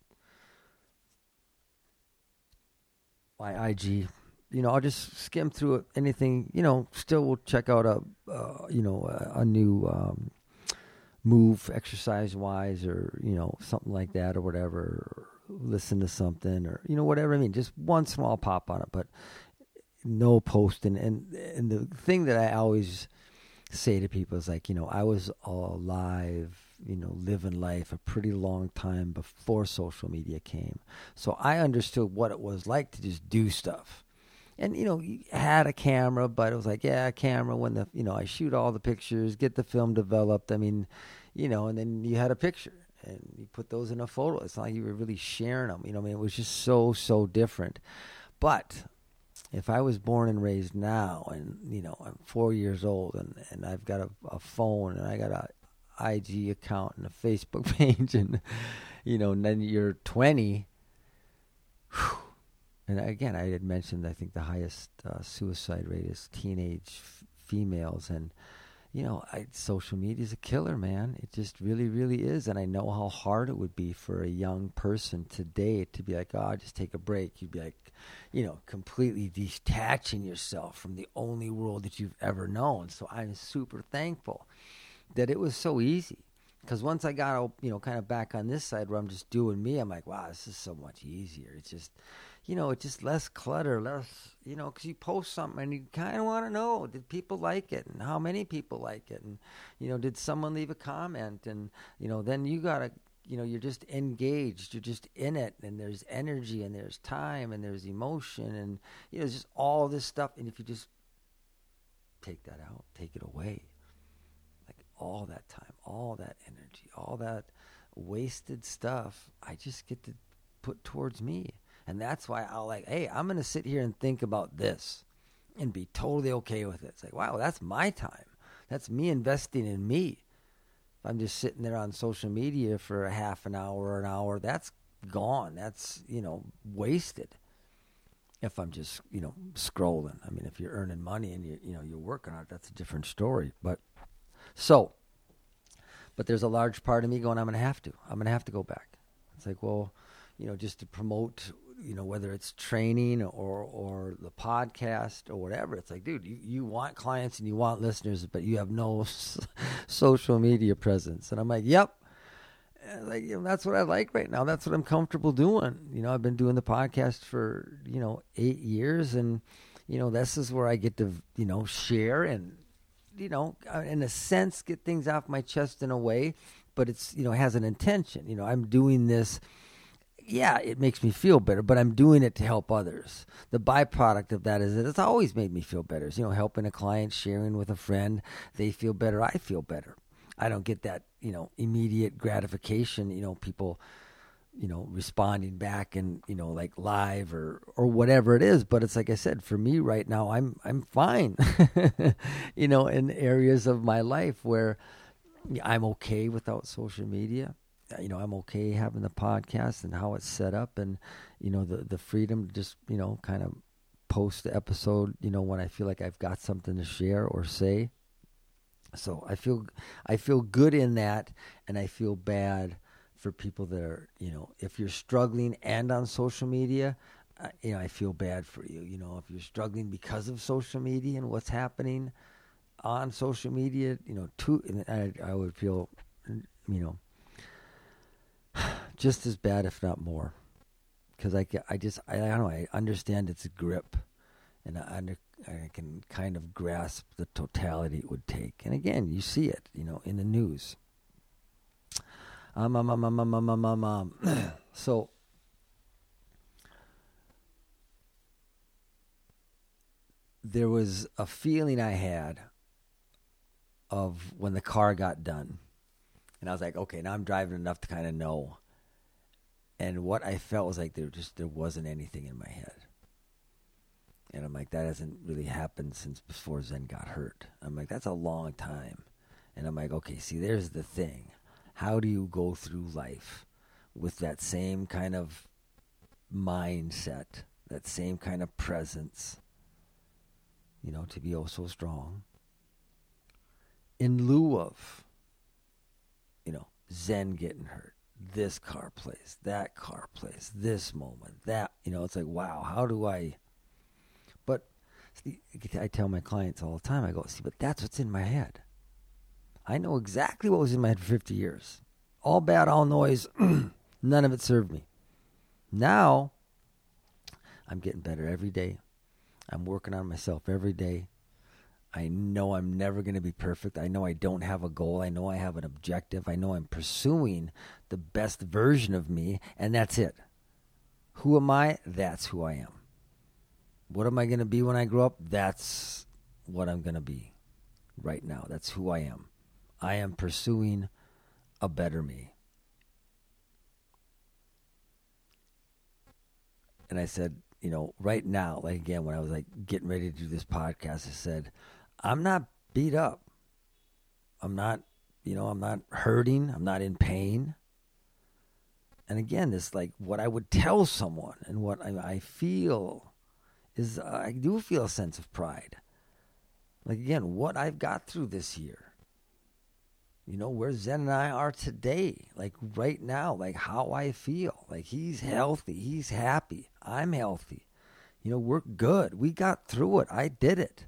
my I G. You know, I'll just skim through it. Anything, you know, still will check out a, uh, you know, a, a new um, move exercise-wise, or, you know, something like that or whatever, or listen to something, or, you know, whatever. I mean, just once in a while I'll pop on it, but no posting. And, and the thing that I always say to people is like, you know, I was alive, you know, living life a pretty long time before social media came. So I understood what it was like to just do stuff. And, you know, you had a camera, but it was like, yeah, a camera when the, you know, I shoot all the pictures, get the film developed. I mean, you know, and then you had a picture and you put those in a photo. It's not like you were really sharing them. You know, I mean, it was just so, so different. But if I was born and raised now, and, you know, I'm four years old, and, and I've got a, a phone, and I got a I G account and a Facebook page, and, you know, and then you're twenty, whew. And again, I had mentioned, I think the highest uh, suicide rate is teenage f- females. And, you know, I, social media is a killer, man. It just really, really is. And I know how hard it would be for a young person today to be like, oh, just take a break. You'd be like, you know, completely detaching yourself from the only world that you've ever known. So I'm super thankful that it was so easy. Because once I got, you know, kind of back on this side where I'm just doing me, I'm like, wow, this is so much easier. It's just, you know, it's just less clutter, less, you know, because you post something and you kind of want to know, did people like it, and how many people like it, and, you know, did someone leave a comment, and, you know, then you got to, you know, you're just engaged, you're just in it, and there's energy, and there's time, and there's emotion, and, you know, it's just all this stuff. And if you just take that out, take it away. Like all that time, all that energy, all that wasted stuff, I just get to put towards me. And that's why I'll like, hey, I'm going to sit here and think about this and be totally okay with it. It's like, wow, that's my time. That's me investing in me. If I'm just sitting there on social media for a half an hour or an hour, that's gone. That's, you know, wasted. If I'm just, you know, scrolling. I mean, if you're earning money and you you know, you're working on it, that's a different story. But so, but there's a large part of me going, I'm going to have to. I'm going to have to go back. It's like, well, you know, just to promote, you know, whether it's training or or the podcast or whatever. It's like, dude, you, you want clients and you want listeners, but you have no s- social media presence. And I'm like, yep. And like, you know, that's what I like right now. That's what I'm comfortable doing. You know, I've been doing the podcast for, you know, eight years. And, you know, this is where I get to, you know, share and, you know, in a sense, get things off my chest in a way. But it's, you know, has an intention. You know, I'm doing this. Yeah, it makes me feel better, but I'm doing it to help others. The byproduct of that is that it's always made me feel better. You know, helping a client, sharing with a friend, they feel better, I feel better. I don't get that, you know, immediate gratification, you know, people, you know, responding back and, you know, like live or, or whatever it is. But it's like I said, for me right now, I'm, I'm fine, you know, in areas of my life where I'm okay without social media. You know, I'm okay having the podcast and how it's set up and, you know, the, the freedom to just, you know, kind of post the episode, you know, when I feel like I've got something to share or say. So I feel, I feel good in that. And I feel bad for people that are, you know, if you're struggling and on social media, uh, you know, I feel bad for you. You know, if you're struggling because of social media and what's happening on social media, you know, too, and I, I would feel, you know, just as bad, if not more, because I, I just, I, I don't know, I understand its grip, and I, under, I can kind of grasp the totality it would take. And again, you see it, you know, in the news. Um, um, um, um, um, um, um, um, um. So, there was a feeling I had of when the car got done. And I was like, okay, now I'm driving enough to kind of know. And what I felt was like there just there wasn't anything in my head. And I'm like, that hasn't really happened since before Zen got hurt. I'm like, that's a long time. And I'm like, okay, see, there's the thing. How do you go through life with that same kind of mindset, that same kind of presence, you know, to be oh so strong, in lieu of, you know, Zen getting hurt? This car place, that car place, this moment, that, you know, it's like, wow, how do I, but see, I tell my clients all the time, I go, see, but that's what's in my head. I know exactly what was in my head for fifty years. All bad, all noise, none of it served me. Now, I'm getting better every day. I'm working on myself every day. I know I'm never going to be perfect. I know I don't have a goal. I know I have an objective. I know I'm pursuing the best version of me, and that's it. Who am I? That's who I am. What am I going to be when I grow up? That's what I'm going to be right now. That's who I am. I am pursuing a better me. And I said, you know, right now, like again, when I was like getting ready to do this podcast, I said, I'm not beat up. I'm not, you know, I'm not hurting. I'm not in pain. And again, this like what I would tell someone and what I, I feel is uh, I do feel a sense of pride. Like again, what I've got through this year. You know, where Zen and I are today, like right now, like how I feel. Like he's healthy. He's happy. I'm healthy. You know, we're good. We got through it. I did it.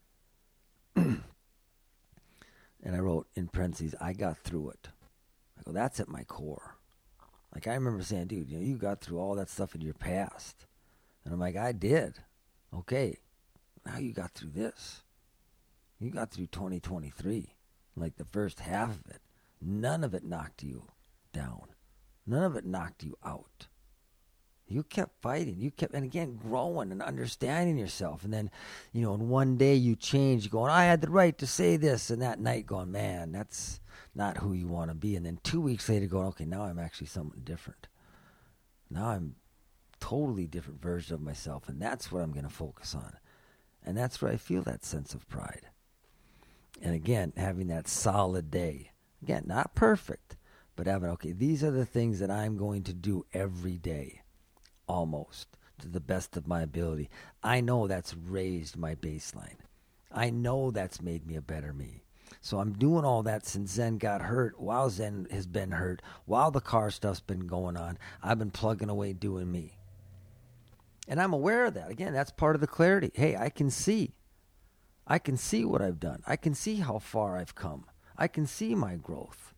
And I wrote in parentheses, I got through it. I go, that's at my core. Like I remember saying, dude, you know, you got through all that stuff in your past. And I'm like, I did. Okay. Now you got through this. You got through twenty twenty-three. Like the first half of it. None of it knocked you down. None of it knocked you out. You kept fighting. You kept, and again, growing and understanding yourself. And then, you know, and one day you change, going, I had the right to say this. And that night going, man, that's not who you want to be. And then two weeks later going, okay, now I'm actually something different. Now I'm totally different version of myself. And that's what I'm going to focus on. And that's where I feel that sense of pride. And again, having that solid day. Again, not perfect, but having, okay, these are the things that I'm going to do every day. Almost to the best of my ability. I know that's raised my baseline. I know that's made me a better me. So I'm doing all that since Zen got hurt, while Zen has been hurt, while the car stuff's been going on. I've been plugging away doing me. And I'm aware of that. Again, that's part of the clarity. Hey, I can see. I can see what I've done. I can see how far I've come. I can see my growth.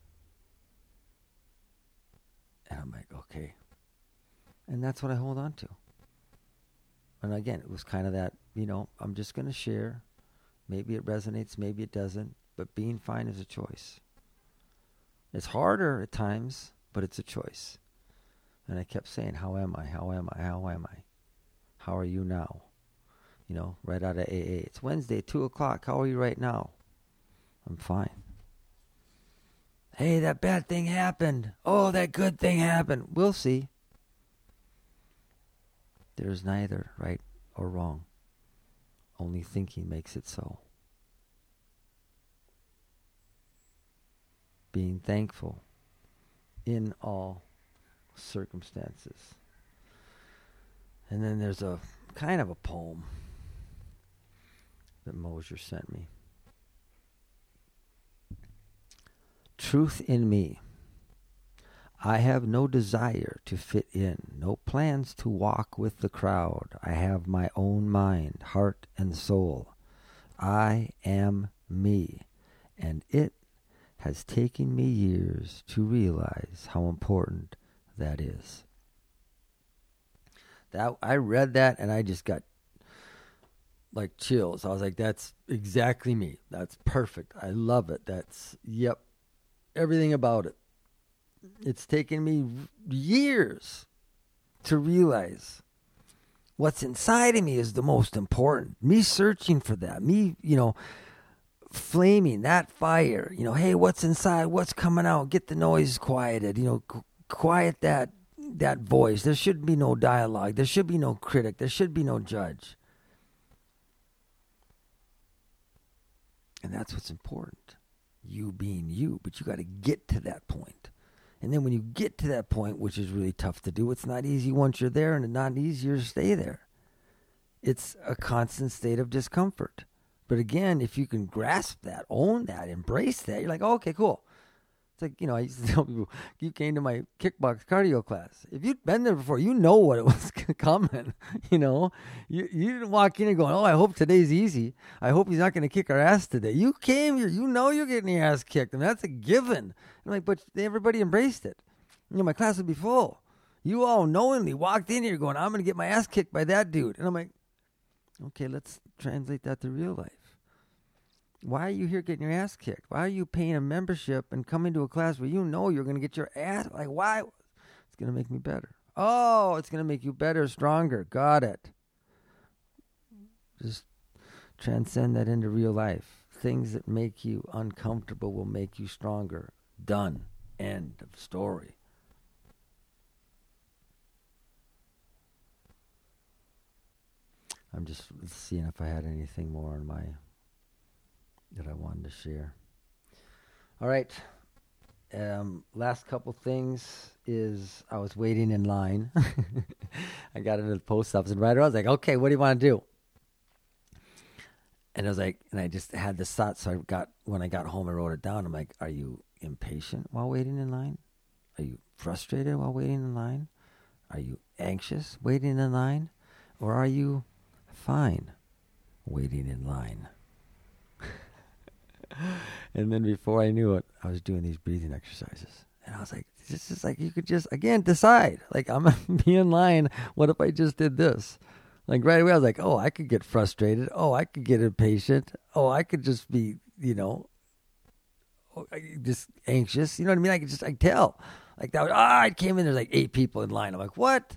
And I'm like, okay. And that's what I hold on to. And again, it was kind of that, you know, I'm just going to share. Maybe it resonates, maybe it doesn't. But being fine is a choice. It's harder at times, but it's a choice. And I kept saying, how am I? How am I? How am I? How are you now? You know, right out of A A. It's Wednesday, two o'clock. How are you right now? I'm fine. Hey, that bad thing happened. Oh, that good thing happened. We'll see. There is neither right or wrong. Only thinking makes it so. Being thankful in all circumstances. And then there's a kind of a poem that Mosier sent me. Truth in me. I have no desire to fit in, no plans to walk with the crowd. I have my own mind, heart, and soul. I am me, and it has taken me years to realize how important that is. That I read that and I just got like chills. I was like, that's exactly me. That's perfect. I love it. That's, yep, everything about it. It's taken me years to realize what's inside of me is the most important. Me searching for that. Me, you know, flaming that fire. You know, hey, what's inside? What's coming out? Get the noise quieted. You know, qu- quiet that that voice. There should be no dialogue. There should be no critic. There should be no judge. And that's what's important. You being you. But you got to get to that point. And then when you get to that point, which is really tough to do, it's not easy once you're there, and it's not easier to stay there. It's a constant state of discomfort. But again, if you can grasp that, own that, embrace that, you're like, oh, okay, cool. It's like, you know, I used to tell people, you came to my kickbox cardio class. If you'd been there before, you know what it was coming. You know, you, you didn't walk in and going, oh, I hope today's easy. I hope he's not going to kick our ass today. You came here, you know you're getting your ass kicked. I mean, that's a given. I'm like, but everybody embraced it. You know, my class would be full. You all knowingly walked in here going, I'm going to get my ass kicked by that dude. And I'm like, okay, let's translate that to real life. Why are you here getting your ass kicked? Why are you paying a membership and coming to a class where you know you're going to get your ass? Like, why? It's going to make me better. Oh, it's going to make you better, stronger. Got it. Just transcend that into real life. Things that make you uncomfortable will make you stronger. Done. End of story. I'm just seeing if I had anything more on my that I wanted to share. All right. Um, last couple things is I was waiting in line. I got into the post office and right around, I was like, okay, what do you want to do? And I was like, and I just had this thought. So I got, when I got home, I wrote it down. I'm like, are you impatient while waiting in line? Are you frustrated while waiting in line? Are you anxious waiting in line? Or are you fine waiting in line? And then before I knew it, I was doing these breathing exercises. And I was like, this is like, you could just, again, decide. Like, I'm going to be in line. What if I just did this? Like, right away, I was like, oh, I could get frustrated. Oh, I could get impatient. Oh, I could just be, you know, just anxious. You know what I mean? I could just, I could tell. Like, that was, ah, I came in, there's like eight people in line. I'm like, what?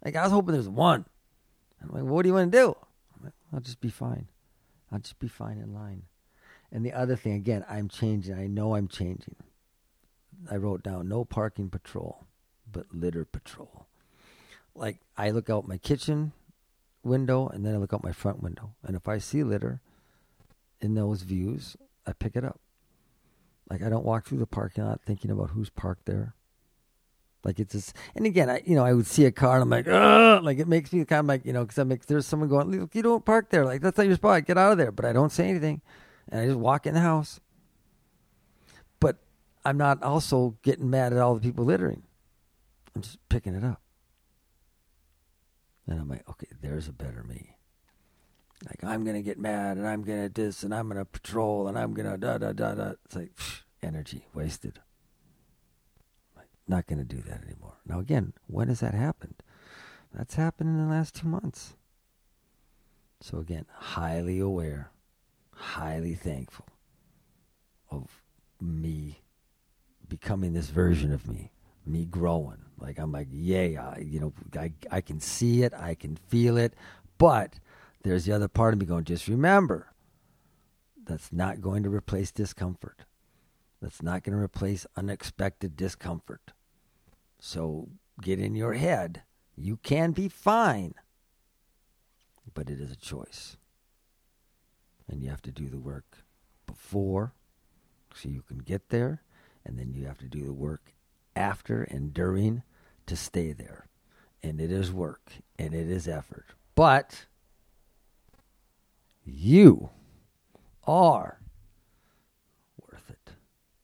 Like, I was hoping there's one. I'm like, well, what do you want to do? I'm like, I'll just be fine. I'll just be fine in line. And the other thing, again, I'm changing. I know I'm changing. I wrote down no parking patrol, but litter patrol. Like, I look out my kitchen window, and then I look out my front window. And if I see litter in those views, I pick it up. Like, I don't walk through the parking lot thinking about who's parked there. Like, it's just, and again, I, you know, I would see a car and I'm like, ugh, like, it makes me kind of like, you know, because I'm like, there's someone going, look, you don't park there. Like, that's not your spot. Get out of there. But I don't say anything. And I just walk in the house. But I'm not also getting mad at all the people littering. I'm just picking it up. And I'm like, okay, there's a better me. Like, I'm going to get mad and I'm going to this and I'm going to patrol and I'm going to da, da, da, da. It's like, psh, energy wasted. Like, not going to do that anymore. Now, again, when has that happened? That's happened in the last two months. So, again, highly aware, highly thankful of me becoming this version of me, me growing. Like, I'm like, yay, I, you know, I, I can see it, I can feel it, but there's the other part of me going, just remember, that's not going to replace discomfort. That's not going to replace unexpected discomfort. So get in your head, you can be fine, but it is a choice. And you have to do the work before so you can get there, and then you have to do the work after and during to stay there. And it is work, and it is effort. But you are worth it.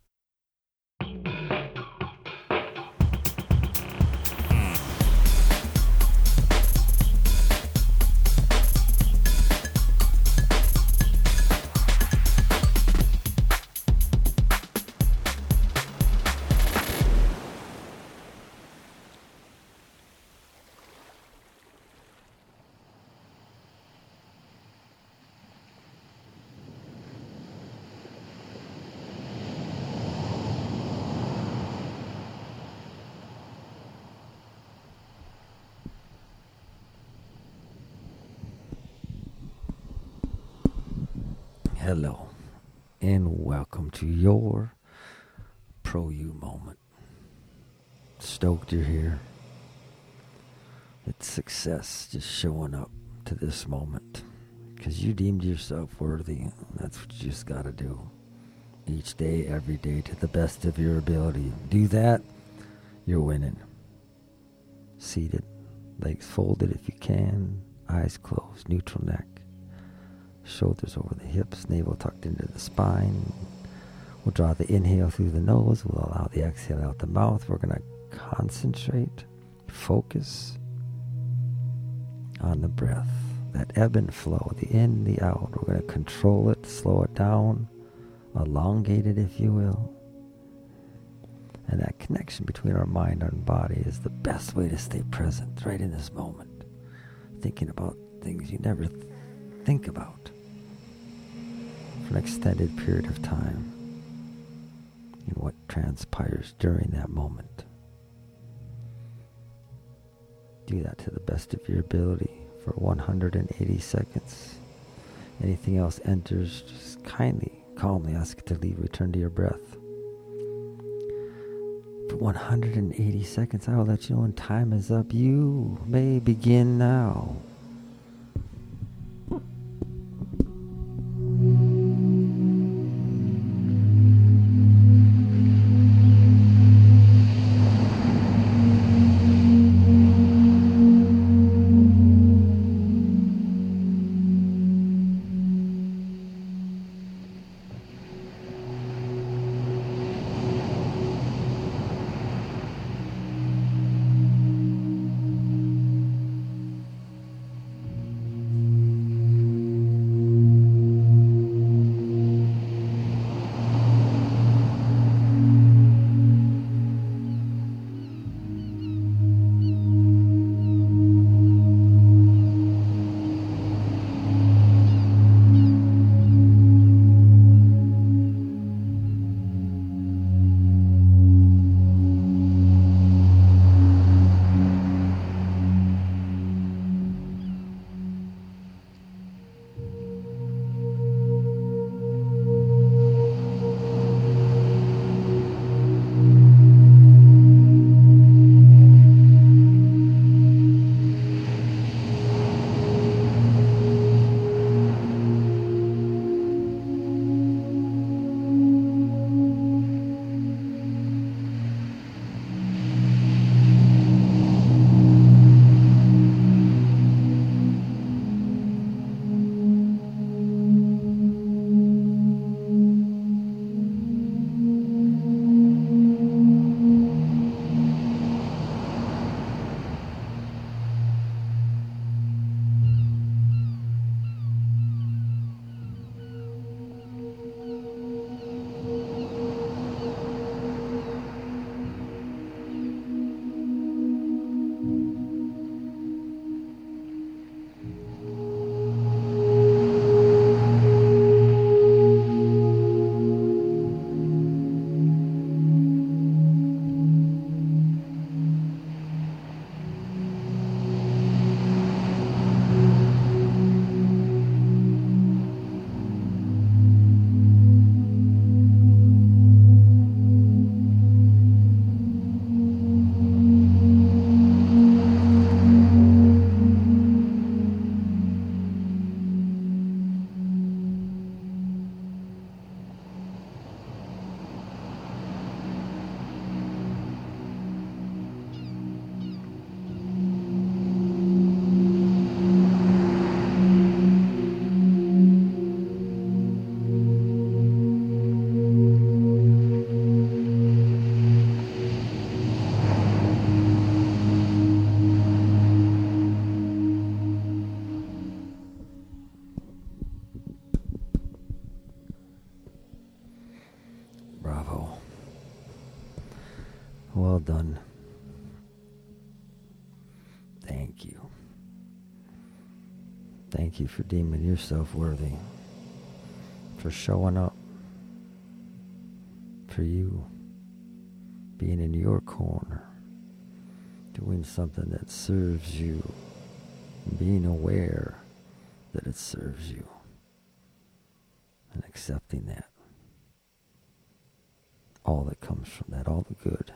Hello, and welcome to your Pro You moment. Stoked you're here. It's success just showing up to this moment because you deemed yourself worthy. That's what you just got to do. Each day, every day, to the best of your ability. Do that, you're winning. Seated, legs folded if you can, eyes closed, neutral neck. Shoulders over the hips, navel tucked into the spine. We'll draw the inhale through the nose. We'll allow the exhale out the mouth. We're going to concentrate, focus on the breath. That ebb and flow, the in, the out. We're going to control it, slow it down, elongate it if you will. And that connection between our mind and body is the best way to stay present right in this moment. Thinking about things you never th- think about for an extended period of time, and what transpires during that moment. Do that to the best of your ability for one hundred eighty seconds. Anything else enters, just kindly, calmly ask it to leave. Return to your breath. For one hundred eighty seconds, I will let you know when time is up. You may begin now. done. Thank you. Thank you for deeming yourself worthy, for showing up, for you being in your corner, doing something that serves you, being aware that it serves you, and accepting that. All that comes from that, all the good.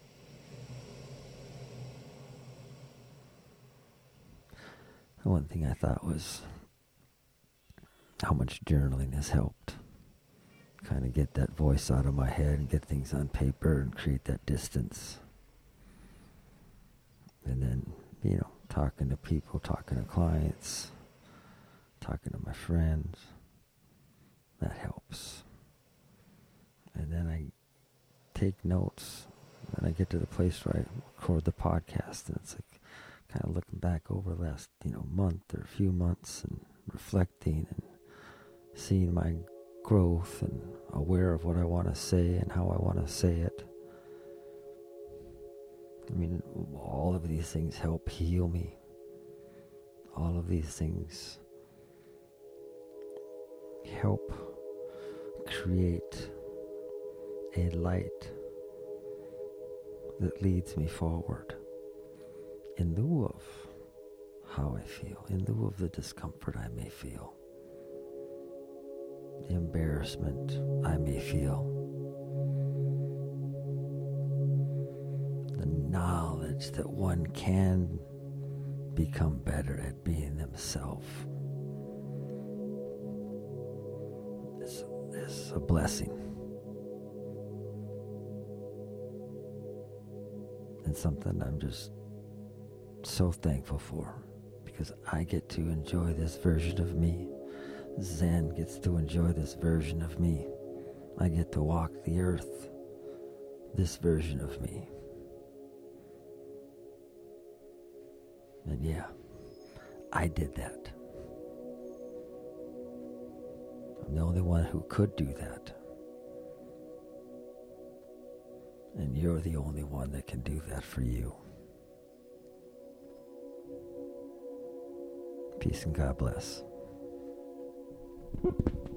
One thing I thought was how much journaling has helped. Kind of get that voice out of my head and get things on paper and create that distance. And then, you know, talking to people, talking to clients, talking to my friends, that helps. And then I take notes, and I get to the place where I record the podcast, and it's like kind of looking back over the last, you know, month or a few months and reflecting and seeing my growth and aware of what I want to say and how I want to say it. I mean, all of these things help heal me. All of these things help create a light that leads me forward in lieu of how I feel, in lieu of the discomfort I may feel, the embarrassment I may feel, the knowledge that one can become better at being themselves. It's, it's a blessing. And something I'm just so thankful for, because I get to enjoy this version of me. Zen gets to enjoy this version of me. I get to walk the earth, this version of me. And yeah, I did that. I'm the only one who could do that. And you're the only one that can do that for you. Peace and God bless.